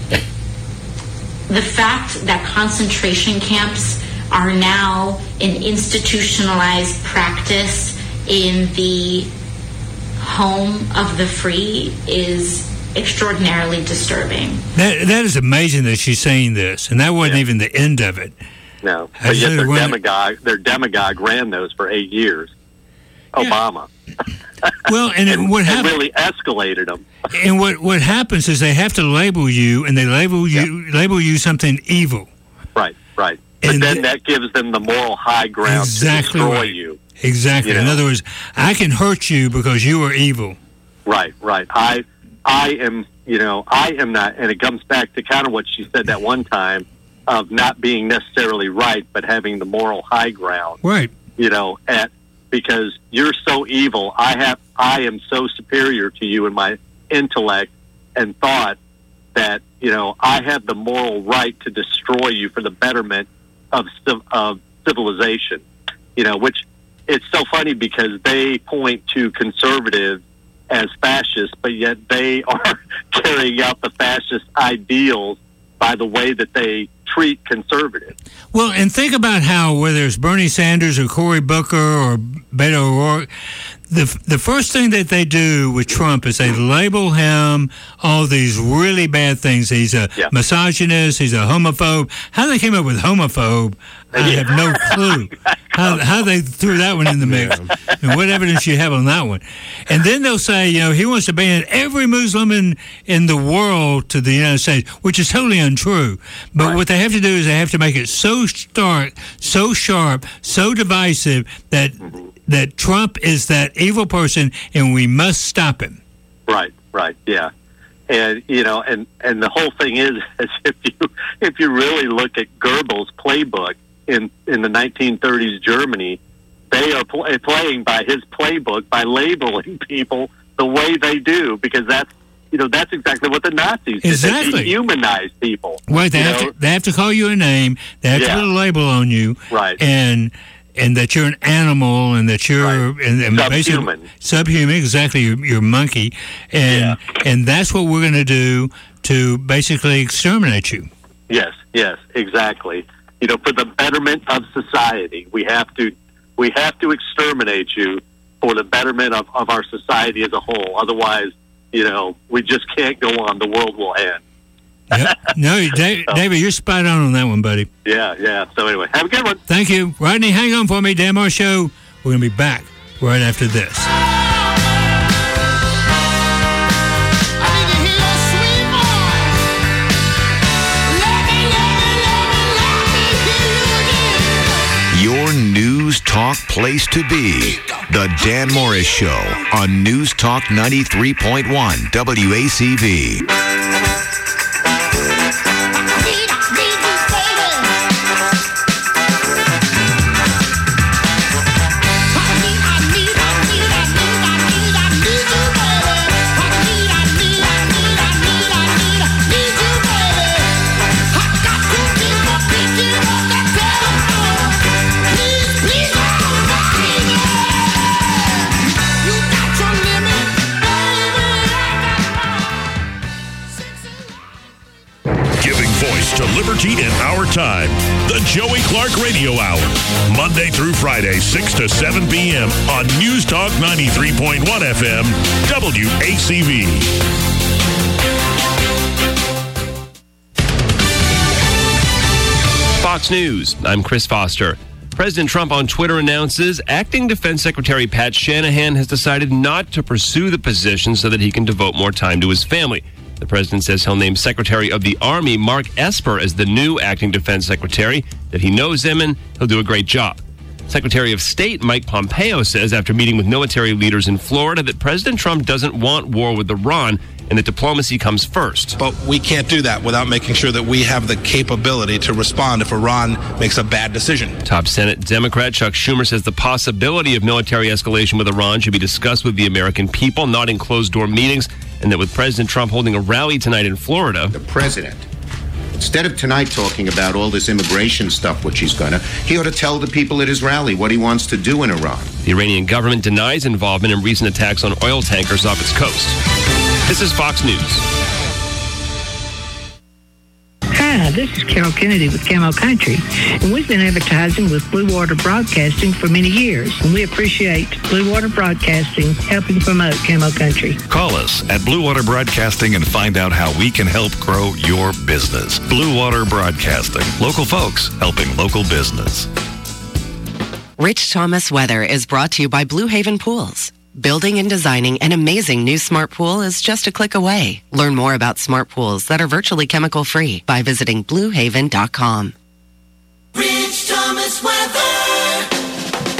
[SPEAKER 13] the fact that concentration camps are now an institutionalized practice in the home of the free is extraordinarily disturbing.
[SPEAKER 15] That that is amazing that she's saying this, and that wasn't yeah. even the end of it.
[SPEAKER 12] No, but yet their demagogue, their demagogue ran those for eight years. Yeah. Obama.
[SPEAKER 15] Well, and,
[SPEAKER 12] and
[SPEAKER 15] what
[SPEAKER 12] and
[SPEAKER 15] happened
[SPEAKER 12] really escalated them.
[SPEAKER 15] And what what happens is they have to label you, and they label you yeah. label you something evil.
[SPEAKER 12] Right, right. But
[SPEAKER 15] And
[SPEAKER 12] then
[SPEAKER 15] th-
[SPEAKER 12] that gives them the moral high ground
[SPEAKER 15] Exactly
[SPEAKER 12] to destroy
[SPEAKER 15] right.
[SPEAKER 12] you.
[SPEAKER 15] Exactly.
[SPEAKER 12] You
[SPEAKER 15] In
[SPEAKER 12] know?
[SPEAKER 15] other words, I can hurt you because you are evil.
[SPEAKER 12] Right, right. I, I am, you know, I am not, and it comes back to kind of what she said that one time of not being necessarily right, but having the moral high ground.
[SPEAKER 15] Right.
[SPEAKER 12] You know, at because you're so evil, I have, I am so superior to you in my intellect and thought that you know I have the moral right to destroy you for the betterment of civ- of civilization. You know, which it's so funny because they point to conservatives as fascists, but yet they are carrying out the fascist ideals by the way that they treat conservatives.
[SPEAKER 15] Well, and think about how, whether it's Bernie Sanders or Cory Booker or Beto O'Rourke, the the first thing that they do with Trump is they label him all these really bad things. He's a
[SPEAKER 12] Yeah.
[SPEAKER 15] misogynist. He's a homophobe. How they came up with homophobe, I have no clue. How how they threw that one in the mix, and what evidence you have on that one. And then they'll say, you know, he wants to ban every Muslim in in the world to the United States, which is totally untrue. But
[SPEAKER 12] Right.
[SPEAKER 15] what they have to do is they have to make it so stark, so sharp, so divisive that that Trump is that evil person, and we must stop him.
[SPEAKER 12] Right, right, yeah. And you know, and and the whole thing is, is if you if you really look at Goebbels' playbook in in the nineteen thirties Germany, they are pl- playing by his playbook by labeling people the way they do, because that's you know that's exactly what the Nazis did.
[SPEAKER 15] Exactly.
[SPEAKER 12] They dehumanized people.
[SPEAKER 15] Right, they
[SPEAKER 12] you
[SPEAKER 15] have
[SPEAKER 12] know?
[SPEAKER 15] to they have to call you a name. They have
[SPEAKER 12] Yeah.
[SPEAKER 15] to put a label on you.
[SPEAKER 12] Right.
[SPEAKER 15] And and that you're an animal, and that you're and, and basically
[SPEAKER 12] Subhuman.
[SPEAKER 15] subhuman. Exactly, you're, you're a monkey, and and that's what we're going to do to basically exterminate you.
[SPEAKER 12] Yes, yes, exactly. You know, for the betterment of society, we have to we have to exterminate you for the betterment of, of our society as a whole. Otherwise, you know, we just can't go on. The world will end.
[SPEAKER 15] Yep. No, Dave, David, you're spot on on that one, buddy.
[SPEAKER 12] Yeah, yeah. So anyway, have a good one.
[SPEAKER 15] Thank you, Rodney. Hang on for me, Dan Moore Show. We're going to be back right after this.
[SPEAKER 4] Your News Talk place to be. The Dan Morris Show on News Talk ninety-three point one W A C V.
[SPEAKER 7] Giving voice to liberty in our time. The Joey Clark Radio Hour. Monday through Friday, six to seven p.m. on News Talk ninety-three point one F M, W A C V.
[SPEAKER 14] Fox News, I'm Chris Foster. President Trump on Twitter announces Acting Defense Secretary Pat Shanahan has decided not to pursue the position so that he can devote more time to his family. The president says he'll name Secretary of the Army Mark Esper as the new Acting Defense Secretary, that he knows him and he'll do a great job. Secretary of State Mike Pompeo says after meeting with military leaders in Florida that President Trump doesn't want war with Iran and that diplomacy comes first.
[SPEAKER 17] But we can't do that without making sure that we have the capability to respond if Iran makes a bad decision.
[SPEAKER 14] Top Senate Democrat Chuck Schumer says the possibility of military escalation with Iran should be discussed with the American people, not in closed-door meetings, and that with President Trump holding a rally tonight in Florida,
[SPEAKER 19] The president, instead of tonight talking about all this immigration stuff, which he's going to, he ought to tell the people at his rally what he wants to do in Iran.
[SPEAKER 14] the Iranian government denies involvement in recent attacks on oil tankers off its coast. This is Fox News.
[SPEAKER 20] Hi, this is Carol Kennedy with Camo Country, and we've been advertising with Blue Water Broadcasting for many years, and we appreciate Blue Water Broadcasting helping promote Camo Country.
[SPEAKER 21] Call us at Blue Water Broadcasting and find out how we can help grow your business. Blue Water Broadcasting. Local folks helping local business.
[SPEAKER 22] Rich Thomas Weather is brought to you by Blue Haven Pools. Building and designing an amazing new smart pool is just a click away. Learn more about smart pools that are virtually chemical-free by visiting blue haven dot com.
[SPEAKER 23] Real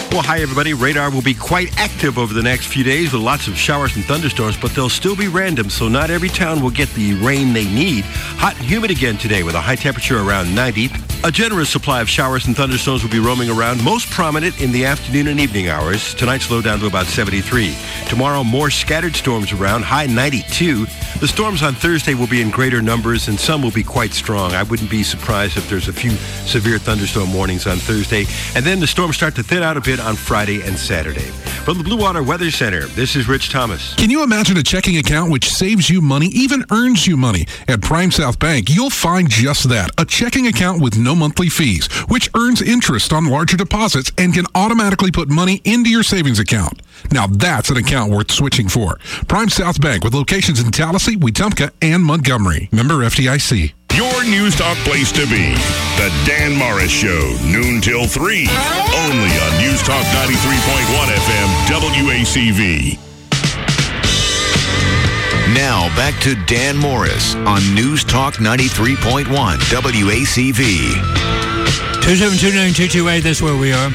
[SPEAKER 1] Well, hi, everybody. Radar will be quite active over the next few days with lots of showers and thunderstorms, but they'll still be random, so not every town will get the rain they need. Hot and humid again today with a high temperature around ninety. A generous supply of showers and thunderstorms will be roaming around, most prominent in the afternoon and evening hours. Tonight's low down to about seventy-three. Tomorrow, more scattered storms around, high ninety-two. The storms on Thursday will be in greater numbers, and some will be quite strong. I wouldn't be surprised if there's a few severe thunderstorm warnings on Thursday. And then the storms start to thin out a bit on Friday and Saturday. From the Blue Water Weather Center, this is Rich Thomas.
[SPEAKER 2] Can you imagine a checking account which saves you money, even earns you money? At Prime South Bank, you'll find just that, a checking account with no monthly fees, which earns interest on larger deposits and can automatically put money into your savings account. Now that's an account worth switching for. Prime South Bank with locations in Tallahassee, Wetumpka, and Montgomery. Member F D I C.
[SPEAKER 7] Your News Talk place to be. The Dan Morris Show, noon till three. Only on News Talk ninety-three point one F M, W A C V.
[SPEAKER 4] Now back to Dan Morris on News Talk ninety-three point one W A C V.
[SPEAKER 15] two seven two nine two two eight, that's where we are.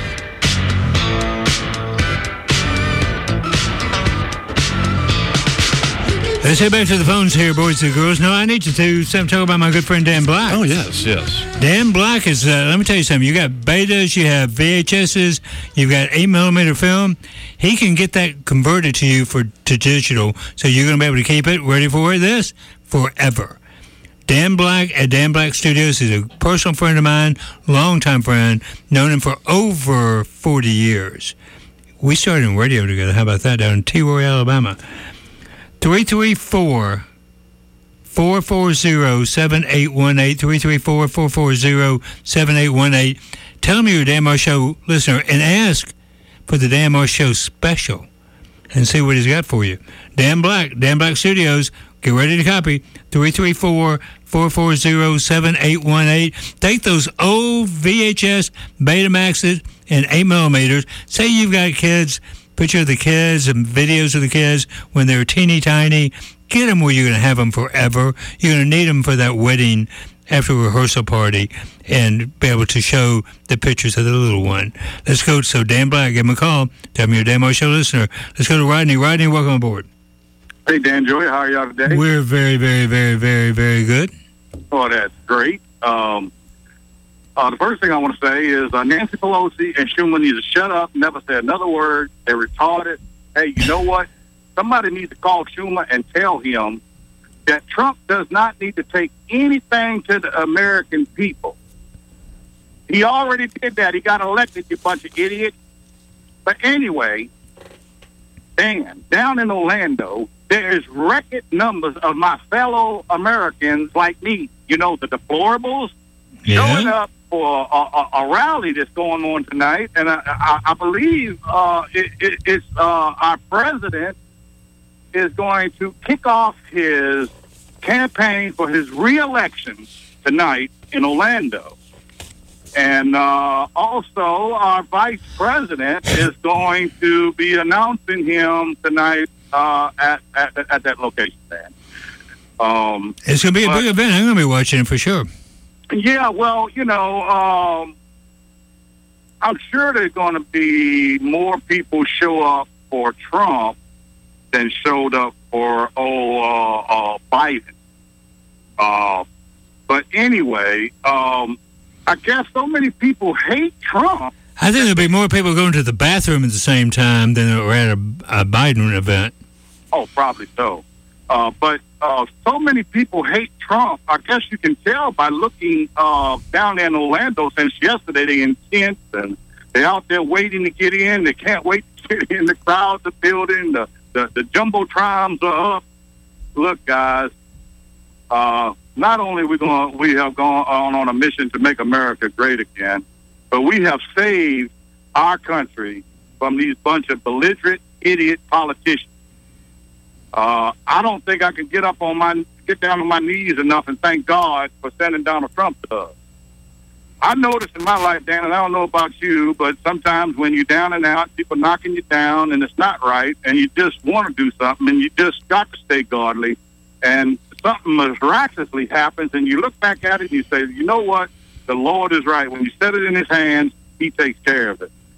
[SPEAKER 15] Let's head back to the phones here, boys and girls. No, I need to do something, talk about my good friend Dan Black.
[SPEAKER 16] Oh, yes, yes.
[SPEAKER 15] Dan Black is, uh, let me tell you something. You got betas, you have V H S's, you've got eight millimeter film. He can get that converted to you for to digital, so you're going to be able to keep it ready for this forever. Dan Black at Dan Black Studios is a personal friend of mine, longtime friend, known him for over forty years. We started in radio together. How about that? Down in T. Roy, Alabama. three three four, four four zero, seven eight one eight, three three four, four four zero, seven eight one eight. Tell me you're a Dan Morris Show listener and ask for the Dan Morris Show special and see what he's got for you. Dan Black, Dan Black Studios, get ready to copy. three three four, four four zero, seven eight one eight. Take those old V H S Betamaxes and eight millimeters. Say you've got kids. Picture of the kids and videos of the kids when they're teeny tiny. Get them where you're going to have them forever. You're going to need them for that wedding after a rehearsal party and be able to show the pictures of the little one. Let's go. So Dan Black, give him a call. Tell me you're a Dan Morris Show listener. Let's go to Rodney. Rodney, welcome aboard.
[SPEAKER 3] Hey, Dan Joy. How are y'all today?
[SPEAKER 15] We're very, very, very, very, very good.
[SPEAKER 3] Oh, that's great. Um, Uh, the first thing I want to say is uh, Nancy Pelosi and Schumer need to shut up, never say another word. They're retarded. Hey, you know what? Somebody needs to call Schumer and tell him that Trump does not need to take anything to the American people. He already did that. He got elected, you bunch of idiots. But anyway, Dan, down in Orlando, there is record numbers of my fellow Americans like me, you know, the deplorables,
[SPEAKER 15] yeah.
[SPEAKER 3] showing up for a, a, a rally that's going on tonight, and I, I, I believe uh, it, it, it's uh, our president is going to kick off his campaign for his re-election tonight in Orlando. And uh, also, our vice president is going to be announcing him tonight uh, at, at at that location. Dan. Um,
[SPEAKER 15] it's going to be a
[SPEAKER 3] but,
[SPEAKER 15] big event. I'm going to be watching it for sure.
[SPEAKER 3] Yeah, well, you know, um, I'm sure there's going to be more people show up for Trump than showed up for, oh, uh, uh, Biden. Uh, but anyway, um, I guess so many people hate Trump.
[SPEAKER 15] I think there'll be more people going to the bathroom at the same time than there were at a, a Biden event.
[SPEAKER 3] Oh, probably so. Uh, but uh, so many people hate Trump. I guess you can tell by looking uh, down there in Orlando since yesterday. They're in tents and they're out there waiting to get in. They can't wait to get in. The crowds are building. The, the, the jumbotrons are up. Look, guys, uh, not only we going we have gone on, on a mission to make America great again, but we have saved our country from these bunch of belligerent, idiot politicians. Uh, I don't think I can get up on my get down on my knees enough and thank God for sending Donald Trump to us. I noticed in my life, Dan, and I don't know about you, but sometimes when you're down and out, people knocking you down, and it's not right, and you just want to do something, and you just got to stay godly, and something miraculously happens, and you look back at it and you say, you know what? The Lord is right. When you set it in His hands, He takes care of it.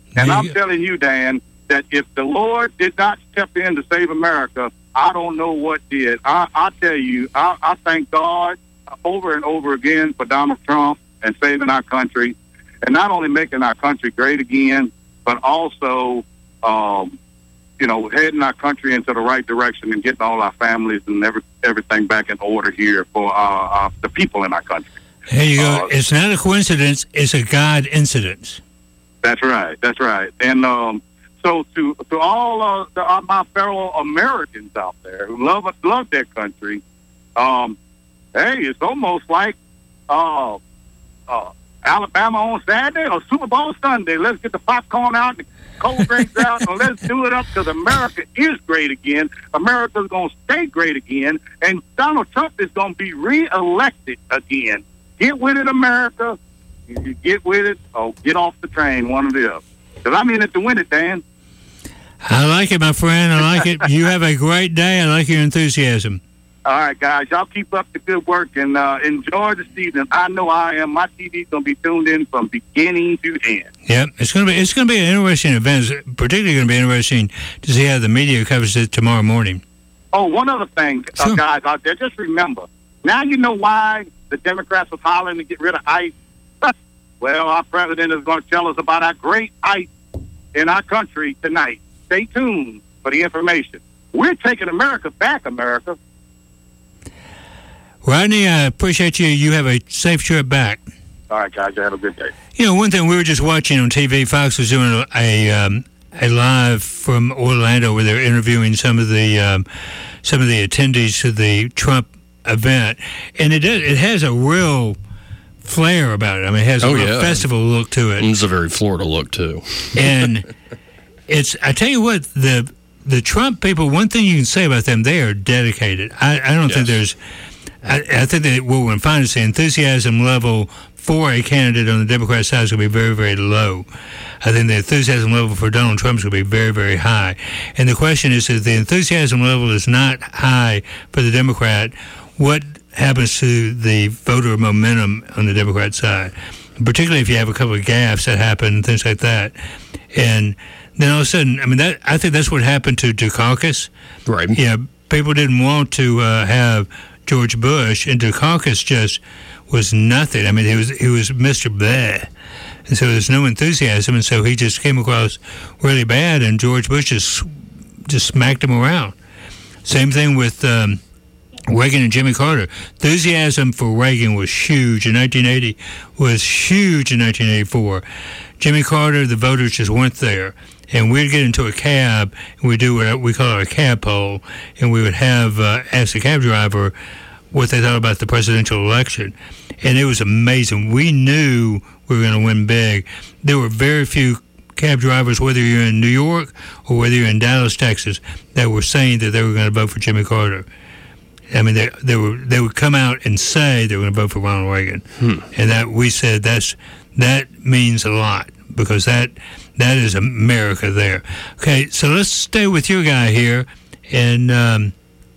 [SPEAKER 3] And I'm telling you, Dan, that if the Lord did not step in to save America, I don't know what did. I, I tell you, I, I thank God over and over again for Donald Trump and saving our country, and not only making our country great again, but also, um, you know, heading our country into the right direction and getting all our families and every, everything back in order here for uh, uh, the people in our country.
[SPEAKER 15] There you go.
[SPEAKER 3] Uh,
[SPEAKER 15] it's not a coincidence. It's a God incident.
[SPEAKER 3] That's right. That's right. And um, so to to all uh, the, uh, my fellow Americans out there who love love their country, um, hey, it's almost like uh, uh, Alabama on Saturday or Super Bowl Sunday. Let's get the popcorn out and the cold drinks out and let's do it up because America is great again. America's going to stay great again. And Donald Trump is going to be reelected again. Get with it, America. You get with it or get off the train, one or the other. Because I'm in it to win it, Dan.
[SPEAKER 15] I like it, my friend. I like it. You have a great day. I like your enthusiasm.
[SPEAKER 3] All right, guys. Y'all keep up the good work and uh, enjoy the season. I know I am. My T V's going to be tuned in from beginning to end.
[SPEAKER 15] Yep. It's going to be it's going to be an interesting event. It's particularly going to be interesting to see how the media covers it tomorrow morning.
[SPEAKER 3] Oh, one other thing,
[SPEAKER 15] Sure.
[SPEAKER 3] uh, guys out there. Just remember, now you know why the Democrats was hollering to get rid of ICE. Well, our president is going to tell us about our great ICE in our country tonight. Stay tuned for the information. We're taking America back, America.
[SPEAKER 15] Rodney, I appreciate you. You have a safe trip back.
[SPEAKER 3] All right, guys. You have a good day.
[SPEAKER 15] You know, one thing we were just watching on T V, Fox was doing a um, a live from Orlando where they're interviewing some of the um, some of the attendees to the Trump event, and it did, it has a real flair about it. I mean, it has a
[SPEAKER 16] Oh,
[SPEAKER 15] real
[SPEAKER 16] yeah.
[SPEAKER 15] festival look to it.
[SPEAKER 16] It's a very Florida look too.
[SPEAKER 15] And it's, I tell you what, the the Trump people, one thing you can say about them, they are dedicated. I, I don't think there's, I, I think that what we're going to find is the enthusiasm level for a candidate on the Democrat side is going to be very, very low. I think the enthusiasm level for Donald Trump is going to be very, very high. And the question is, if the enthusiasm level is not high for the Democrat, what happens to the voter momentum on the Democrat side, particularly if you have a couple of gaffes that happen, things like that. And then all of a sudden, I mean, that I think that's what happened to Dukakis.
[SPEAKER 16] Right.
[SPEAKER 15] Yeah, people didn't want to uh, have George Bush, and Dukakis just was nothing. I mean, he was he was Mister Bleh. And so there's no enthusiasm, and so he just came across really bad, and George Bush just, just smacked him around. Same thing with Um, Reagan and Jimmy Carter. Enthusiasm for Reagan was huge in nineteen eighty, was huge in nineteen eighty-four. Jimmy Carter, the voters just weren't there. And we'd get into a cab, and we'd do what we call our cab poll, and we would have, uh, ask the cab driver what they thought about the presidential election. And it was amazing. We knew we were going to win big. There were very few cab drivers, whether you're in New York or whether you're in Dallas, Texas, that were saying that they were going to vote for Jimmy Carter. I mean, they they were they would come out and say they were going to vote for Ronald Reagan,
[SPEAKER 16] Hmm.
[SPEAKER 15] and that we said that's that means a lot because that that is America there. Okay, so let's stay with your guy here, and um,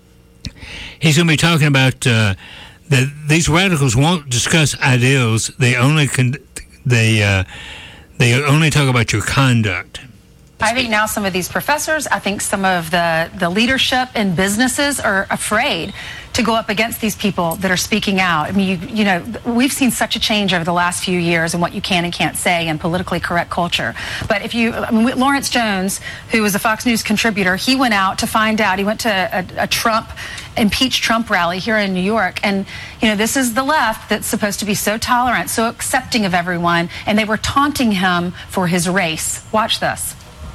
[SPEAKER 15] he's going to be talking about uh, that these radicals won't discuss ideals; they only con- they uh, they only talk about your conduct.
[SPEAKER 10] I think now some of these professors, I think some of the, the leadership in businesses are afraid to go up against these people that are speaking out. I mean, you, you know, we've seen such a change over the last few years in what you can and can't say in politically correct culture. But if you, I mean, Lawrence Jones, who was a Fox News contributor, he went out to find out. He went to a, a Trump, impeach Trump rally here in New York. And, you know, this is the left that's supposed to be so tolerant, so accepting of everyone. And they were taunting him for his race. Watch this.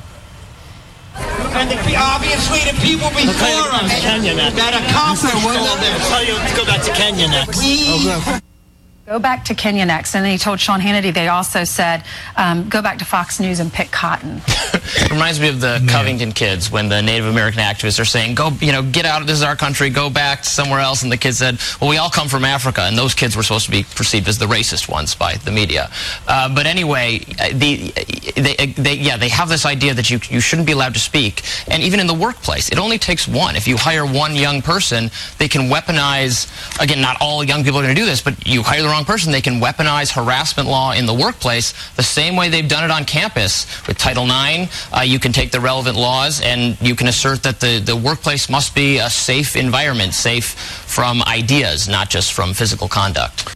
[SPEAKER 29] And the, obviously the people before us that accomplished all this.
[SPEAKER 5] I'll tell you to go back to Kenya next.
[SPEAKER 29] We
[SPEAKER 10] Go back to Kenya next. And then he told Sean Hannity, they also said, um, go back to Fox News and pick cotton.
[SPEAKER 11] It reminds me of the Man. Covington kids when the Native American activists are saying, go, you know, get out, this is our country, go back to somewhere else. And the kids said, well, we all come from Africa. And those kids were supposed to be perceived as the racist ones by the media. Uh, but anyway, the, they, they, yeah, they have this idea that you, you shouldn't be allowed to speak. And even in the workplace, it only takes one. If you hire one young person, they can weaponize, again, not all young people are going to do this, but you hire the wrong wrong person, they can weaponize harassment law in the workplace the same way they've done it on campus. With Title nine, uh, you can take the relevant laws and you can assert that the, the workplace must be a safe environment, safe from ideas, not just from physical conduct.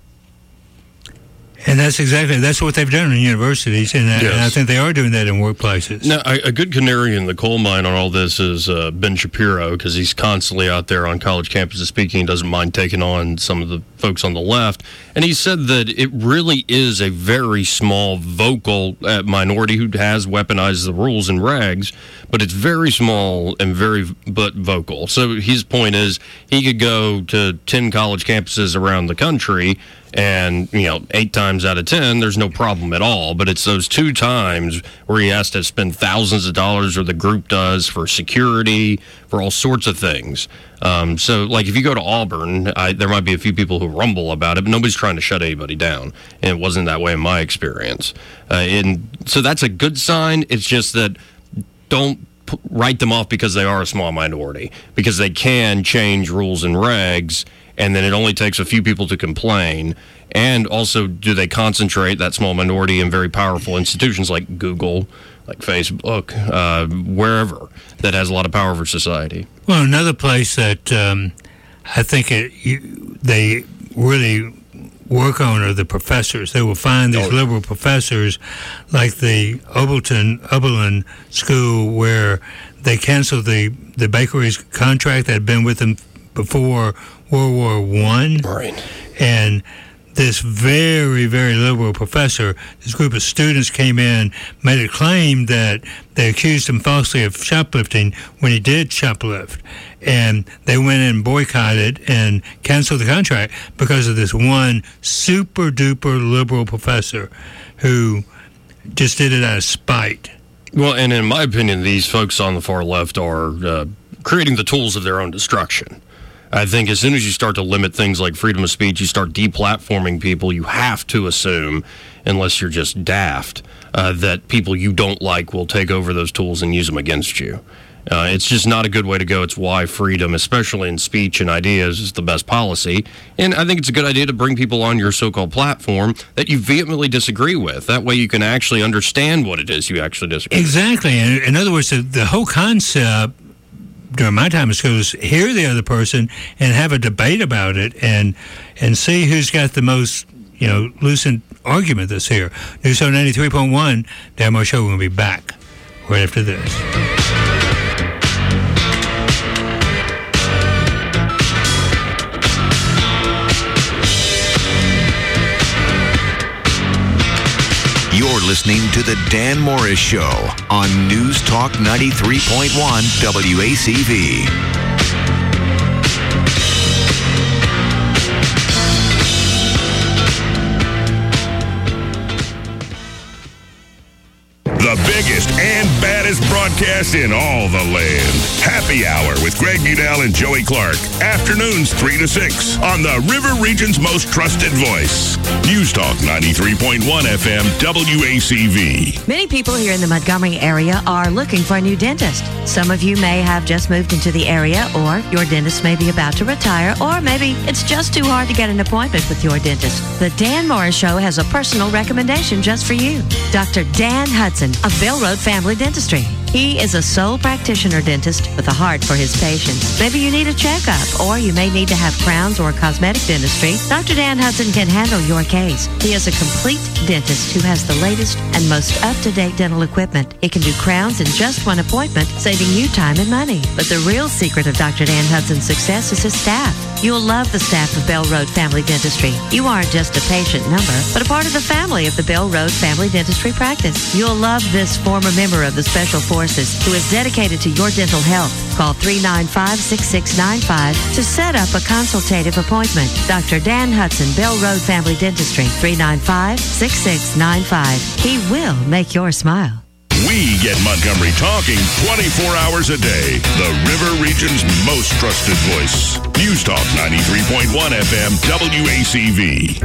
[SPEAKER 15] And that's exactly, that's what they've done in universities, and, yes. and I think they are doing that in workplaces.
[SPEAKER 16] Now, a, a good canary in the coal mine on all this is uh, Ben Shapiro, because he's constantly out there on college campuses speaking. He doesn't mind taking on some of the folks on the left. And he said that it really is a very small, vocal uh, minority who has weaponized the rules and regs, but it's very small and very but vocal. So his point is he could go to ten college campuses around the country, and, you know, eight times out of ten, there's no problem at all. But it's those two times where he has to spend thousands of dollars, or the group does, for security, for all sorts of things. Um, so, like, if you go to Auburn, I, there might be a few people who rumble about it, but nobody's trying to shut anybody down. And it wasn't that way in my experience. Uh, and so that's a good sign. It's just that don't p- write them off because they are a small minority, because they can change rules and regs, and then it only takes a few people to complain. And also, do they concentrate that small minority in very powerful institutions like Google, like Facebook, uh, wherever, that has a lot of power over society?
[SPEAKER 15] Well, another place that um, I think it, you, they really work on are the professors. They will find these oh. liberal professors like the Oberlin, Oberlin School, where they canceled the, the bakery's contract that had been with them before World War One,
[SPEAKER 16] right.
[SPEAKER 15] And this very, very liberal professor, this group of students came in, made a claim that they accused him falsely of shoplifting when he did shoplift, and they went in and boycotted and canceled the contract because of this one super duper liberal professor who just did it out of spite.
[SPEAKER 16] Well, and in my opinion, these folks on the far left are uh, creating the tools of their own destruction. I think as soon as you start to limit things like freedom of speech, you start deplatforming people, you have to assume, unless you're just daft, uh, that people you don't like will take over those tools and use them against you. Uh, it's just not a good way to go. It's why freedom, especially in speech and ideas, is the best policy. And I think it's a good idea to bring people on your so-called platform that you vehemently disagree with. That way you can actually understand what it is you actually disagree with.
[SPEAKER 15] Exactly. In, in other words, the, the whole concept during my time in school is hear the other person and have a debate about it, and and see who's got the most, you know, lucid argument that's here. News Show ninety-three point one, Dan Moore Show. We're going to be back right after this.
[SPEAKER 4] You're listening to The Dan Morris Show on News Talk ninety-three point one W A C V.
[SPEAKER 7] The biggest and baddest broadcast in all the land. Happy Hour with Greg Budell and Joey Clark. Afternoons three to six on the River Region's most trusted voice. News Talk ninety-three point one F M W A C V.
[SPEAKER 6] Many people here in the Montgomery area are looking for a new dentist. Some of you may have just moved into the area, or your dentist may be about to retire, or maybe it's just too hard to get an appointment with your dentist. The Dan Morris Show has a personal recommendation just for you. Doctor Dan Hudson of Bell Road Family Dentistry. He is a sole practitioner dentist with a heart for his patients. Maybe you need a checkup, or you may need to have crowns or cosmetic dentistry. Doctor Dan Hudson can handle your case. He is a complete dentist who has the latest and most up-to-date dental equipment. He can do crowns in just one appointment, saving you time and money. But the real secret of Doctor Dan Hudson's success is his staff. You'll love the staff of Bell Road Family Dentistry. You aren't just a patient number, but a part of the family of the Bell Road Family Dentistry practice. You'll love this former member of the Special Forces who is dedicated to your dental health. Call three nine five, six six nine five to set up a consultative appointment. Doctor Dan Hudson, Bell Road Family Dentistry, three nine five, six six nine five. He will make your smile.
[SPEAKER 7] We get Montgomery talking twenty-four hours a day. The River Region's most trusted voice. News Talk ninety-three point one F M W A C V.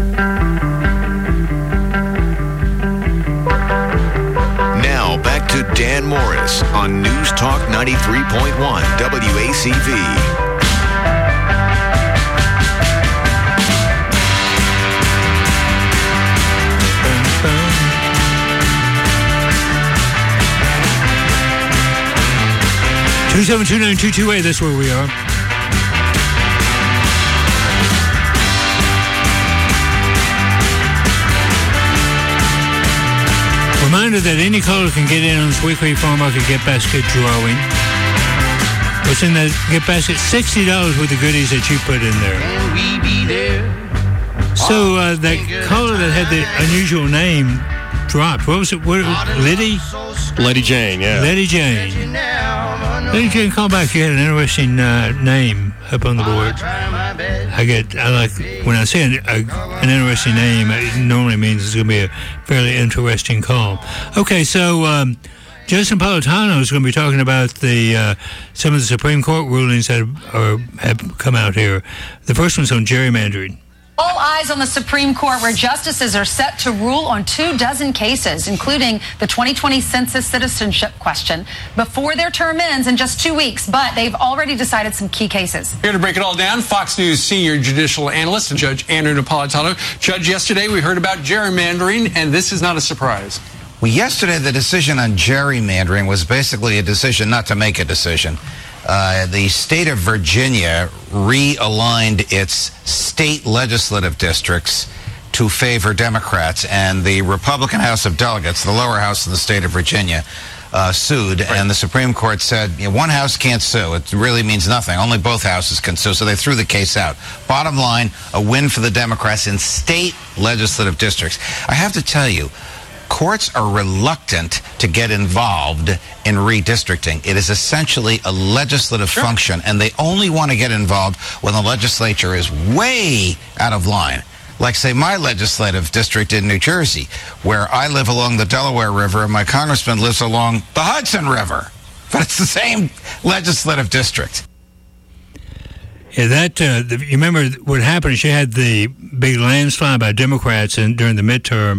[SPEAKER 4] Now back to Dan Morris on News Talk ninety-three point one W A C V.
[SPEAKER 15] two seven two nine two two eight, that's where we are. Reminder that any caller can get in on this weekly farm market gift basket drawing. What's in that gift basket? sixty dollars worth of goodies that you put in there. So uh, that caller that had the unusual name dropped. What was it? What, Liddy?
[SPEAKER 16] Lady Jane, yeah.
[SPEAKER 15] Lady Jane. Lady Jane, call back. You had an interesting uh, name up on the board. I get, I like, when I say an, a, an interesting name, it normally means it's going to be a fairly interesting call. Okay, so um, Justin Napolitano is going to be talking about the uh, some of the Supreme Court rulings that are, have come out here. The first one's on gerrymandering.
[SPEAKER 10] All eyes on the Supreme Court, where justices are set to rule on two dozen cases, including the twenty twenty census citizenship question, before their term ends in just two weeks. But they've already decided some key cases.
[SPEAKER 8] Here to break it all down, Fox News senior judicial analyst, Judge Andrew Napolitano. Judge, yesterday we heard about gerrymandering, and this is not a surprise.
[SPEAKER 9] Well, yesterday the decision on gerrymandering was basically a decision not to make a decision. Uh, the state of Virginia realigned its state legislative districts to favor Democrats, and the Republican House of Delegates, the lower house of the state of Virginia, uh, sued, right. And the Supreme Court said, you know, one house can't sue. It really means nothing. Only both houses can sue, so they threw the case out. Bottom line, a win for the Democrats in state legislative districts. I have to tell you, courts are reluctant to get involved in redistricting. It is essentially a legislative sure. function, and they only want to get involved when the legislature is way out of line. Like, say, my legislative district in New Jersey, where I live along the Delaware River and my congressman lives along the Hudson River. But it's the same legislative district.
[SPEAKER 15] Yeah, that, uh, the, you remember what happened is you had the big landslide by Democrats and during the midterm.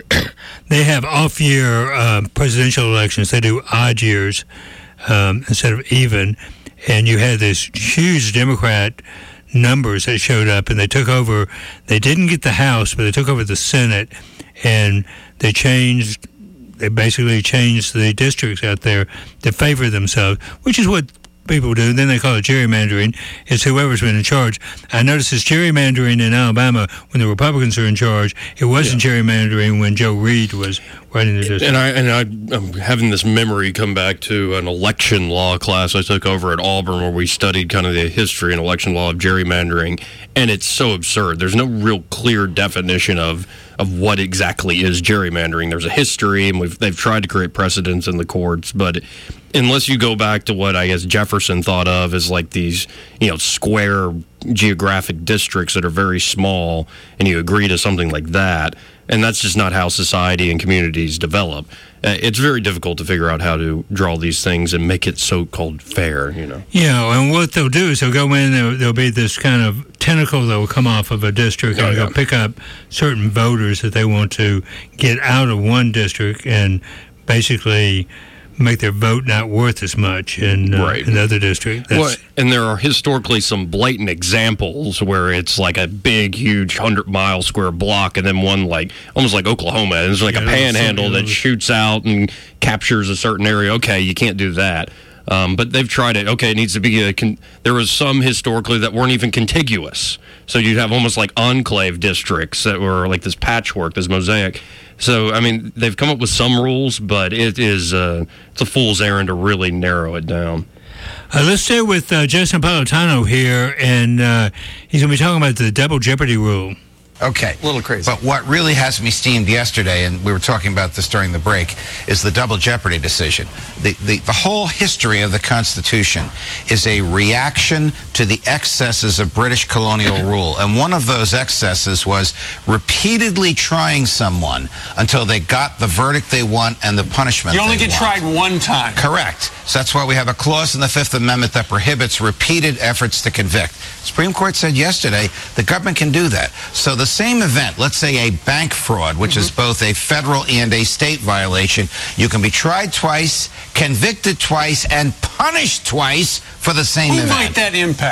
[SPEAKER 15] They have off-year uh, presidential elections. They do odd years um, instead of even. And you had this huge Democrat numbers that showed up, and they took over. They didn't get the House, but they took over the Senate, and they changed, they basically changed the districts out there to favor themselves, which is what people do. Then they call it gerrymandering. It's whoever's been in charge. I noticed it's gerrymandering in Alabama when the Republicans are in charge. It wasn't yeah. gerrymandering when Joe Reed was running the district.
[SPEAKER 16] And I and I, I'm having this memory come back to an election law class I took over at Auburn, where we studied kind of the history and election law of gerrymandering, and it's so absurd. There's no real clear definition of of what exactly is gerrymandering. There's a history, and we've they've tried to create precedents in the courts, but unless you go back to what I guess Jefferson thought of as like these, you know, square geographic districts that are very small, and you agree to something like that, and that's just not how society and communities develop. Uh, it's very difficult to figure out how to draw these things and make it so-called fair, you know.
[SPEAKER 15] Yeah, and what they'll do is they'll go in, there'll, there'll be this kind of tentacle that will come off of a district, oh, and yeah. they'll pick up certain voters that they want to get out of one district and basically make their vote not worth as much in uh,
[SPEAKER 16] right.
[SPEAKER 15] another district. That's,
[SPEAKER 16] well, and there are historically some blatant examples where it's like a big, huge hundred-mile square block, and then one like almost like Oklahoma, and there's like yeah, a panhandle that shoots out and captures a certain area. Okay, you can't do that. Um, but they've tried it. Okay, it needs to be a. Con- there was some historically that weren't even contiguous, so you'd have almost like enclave districts that were like this patchwork, this mosaic. So, I mean, they've come up with some rules, but it is uh, it's a fool's errand to really narrow it down.
[SPEAKER 15] Uh, let's stay with uh, Justin Napolitano here, and uh, he's going to be talking about the double jeopardy rule.
[SPEAKER 9] Okay.
[SPEAKER 8] A little crazy.
[SPEAKER 9] But what really has me steamed yesterday, and we were talking about this during the break, is the double jeopardy decision. The, the, the whole history of the Constitution is a reaction to the excesses of British colonial rule. And one of those excesses was repeatedly trying someone until they got the verdict they want and the punishment
[SPEAKER 8] You only
[SPEAKER 9] they
[SPEAKER 8] get
[SPEAKER 9] want.
[SPEAKER 8] tried one time.
[SPEAKER 9] Correct. So that's why we have a clause in the Fifth Amendment that prohibits repeated efforts to convict. Supreme Court said yesterday the government can do that. So the same event, let's say a bank fraud, which mm-hmm. is both a federal and a state violation, you can be tried twice, convicted twice, and punished twice for the same
[SPEAKER 8] Who
[SPEAKER 9] event.
[SPEAKER 8] might that impact?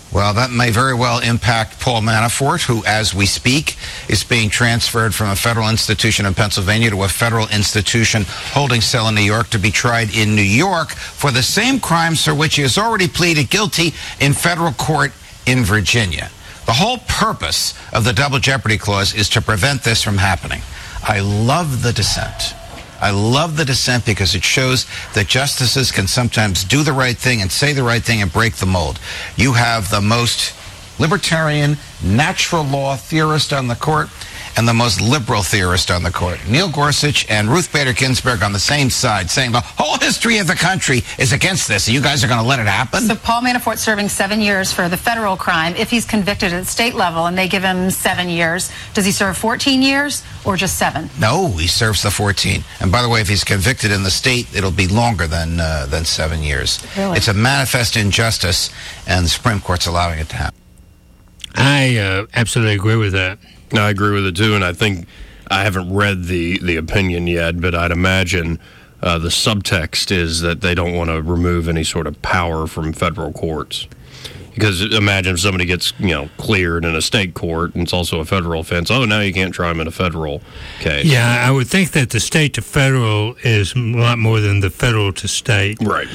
[SPEAKER 9] Well, that may very well impact Paul Manafort, who, as we speak, is being transferred from a federal institution in Pennsylvania to a federal institution holding cell in New York to be tried in New York for the same crimes for which he has already pleaded guilty in federal court in Virginia. The whole purpose of the Double Jeopardy Clause is to prevent this from happening. I love the dissent. I love the dissent because it shows that justices can sometimes do the right thing and say the right thing and break the mold. You have the most libertarian, natural law theorist on the court and the most liberal theorist on the court, Neil Gorsuch and Ruth Bader Ginsburg, on the same side, saying the whole history of the country is against this, and you guys are going to let it happen?
[SPEAKER 10] So Paul Manafort serving seven years for the federal crime. If he's convicted at the state level and they give him seven years, does he serve fourteen years or just seven?
[SPEAKER 9] No, he serves the fourteen. And by the way, if he's convicted in the state, it'll be longer than uh, than seven years.
[SPEAKER 10] Really?
[SPEAKER 9] It's a manifest injustice, and the Supreme Court's allowing it to happen.
[SPEAKER 15] I uh, absolutely agree with that.
[SPEAKER 16] I agree with it too, and I think I haven't read the, the opinion yet, but I'd imagine uh, the subtext is that they don't want to remove any sort of power from federal courts. Because imagine if somebody gets, you know, cleared in a state court and it's also a federal offense. Oh, now you can't try them in a federal case.
[SPEAKER 15] Yeah, I would think that the state to federal is a lot more than the federal to state.
[SPEAKER 16] Right.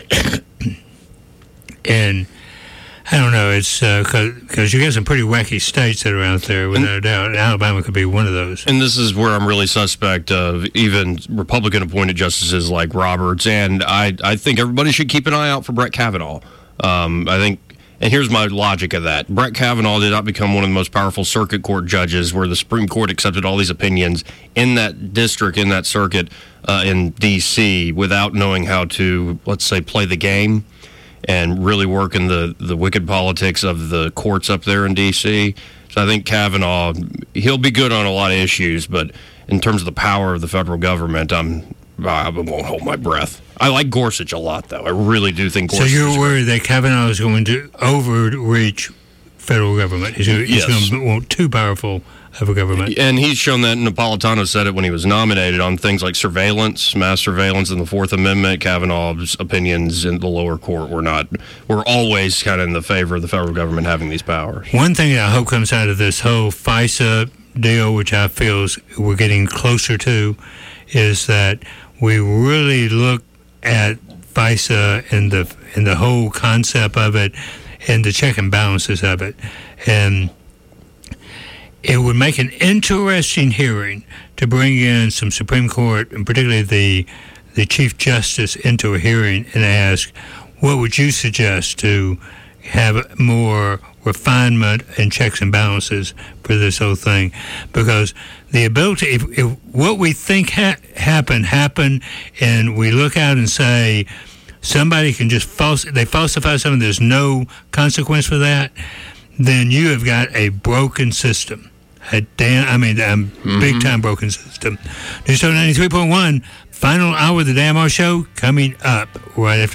[SPEAKER 15] And I don't know, it's because uh, you got some pretty wacky states that are out there, without a doubt. And Alabama could be one of those.
[SPEAKER 16] And this is where I'm really suspect of even Republican-appointed justices like Roberts. And I, I think everybody should keep an eye out for Brett Kavanaugh. Um, I think, and here's my logic of that. Brett Kavanaugh did not become one of the most powerful circuit court judges where the Supreme Court accepted all these opinions in that district, in that circuit uh, in D C without knowing how to, let's say, play the game and really work in the, the wicked politics of the courts up there in D C. So I think Kavanaugh, he'll be good on a lot of issues, but in terms of the power of the federal government, I'm, I won't hold my breath. I like Gorsuch a lot, though. I really do think Gorsuch.
[SPEAKER 15] So you're worried that Kavanaugh is going to overreach federal government? He's going, he's
[SPEAKER 16] Yes.
[SPEAKER 15] going to want too powerful of a government.
[SPEAKER 16] And he's shown that. Napolitano said it when he was nominated on things like surveillance, mass surveillance, and the Fourth Amendment. Kavanaugh's opinions in the lower court were not, were always kind of in the favor of the federal government having these powers.
[SPEAKER 15] One thing that I hope comes out of this whole FISA deal, which I feel is we're getting closer to, is that we really look at FISA and the and the whole concept of it and the check and balances of it. And it would make an interesting hearing to bring in some Supreme Court, and particularly the the Chief Justice, into a hearing and ask, what would you suggest to have more refinement and checks and balances for this whole thing? Because the ability, if, if what we think ha- happened, happened, and we look out and say, somebody can just false, they falsify something, there's no consequence for that, then you have got a broken system. A damn, I mean, a mm-hmm. big-time broken system. News Talk ninety-three point one, final hour of the Damn Show coming up right after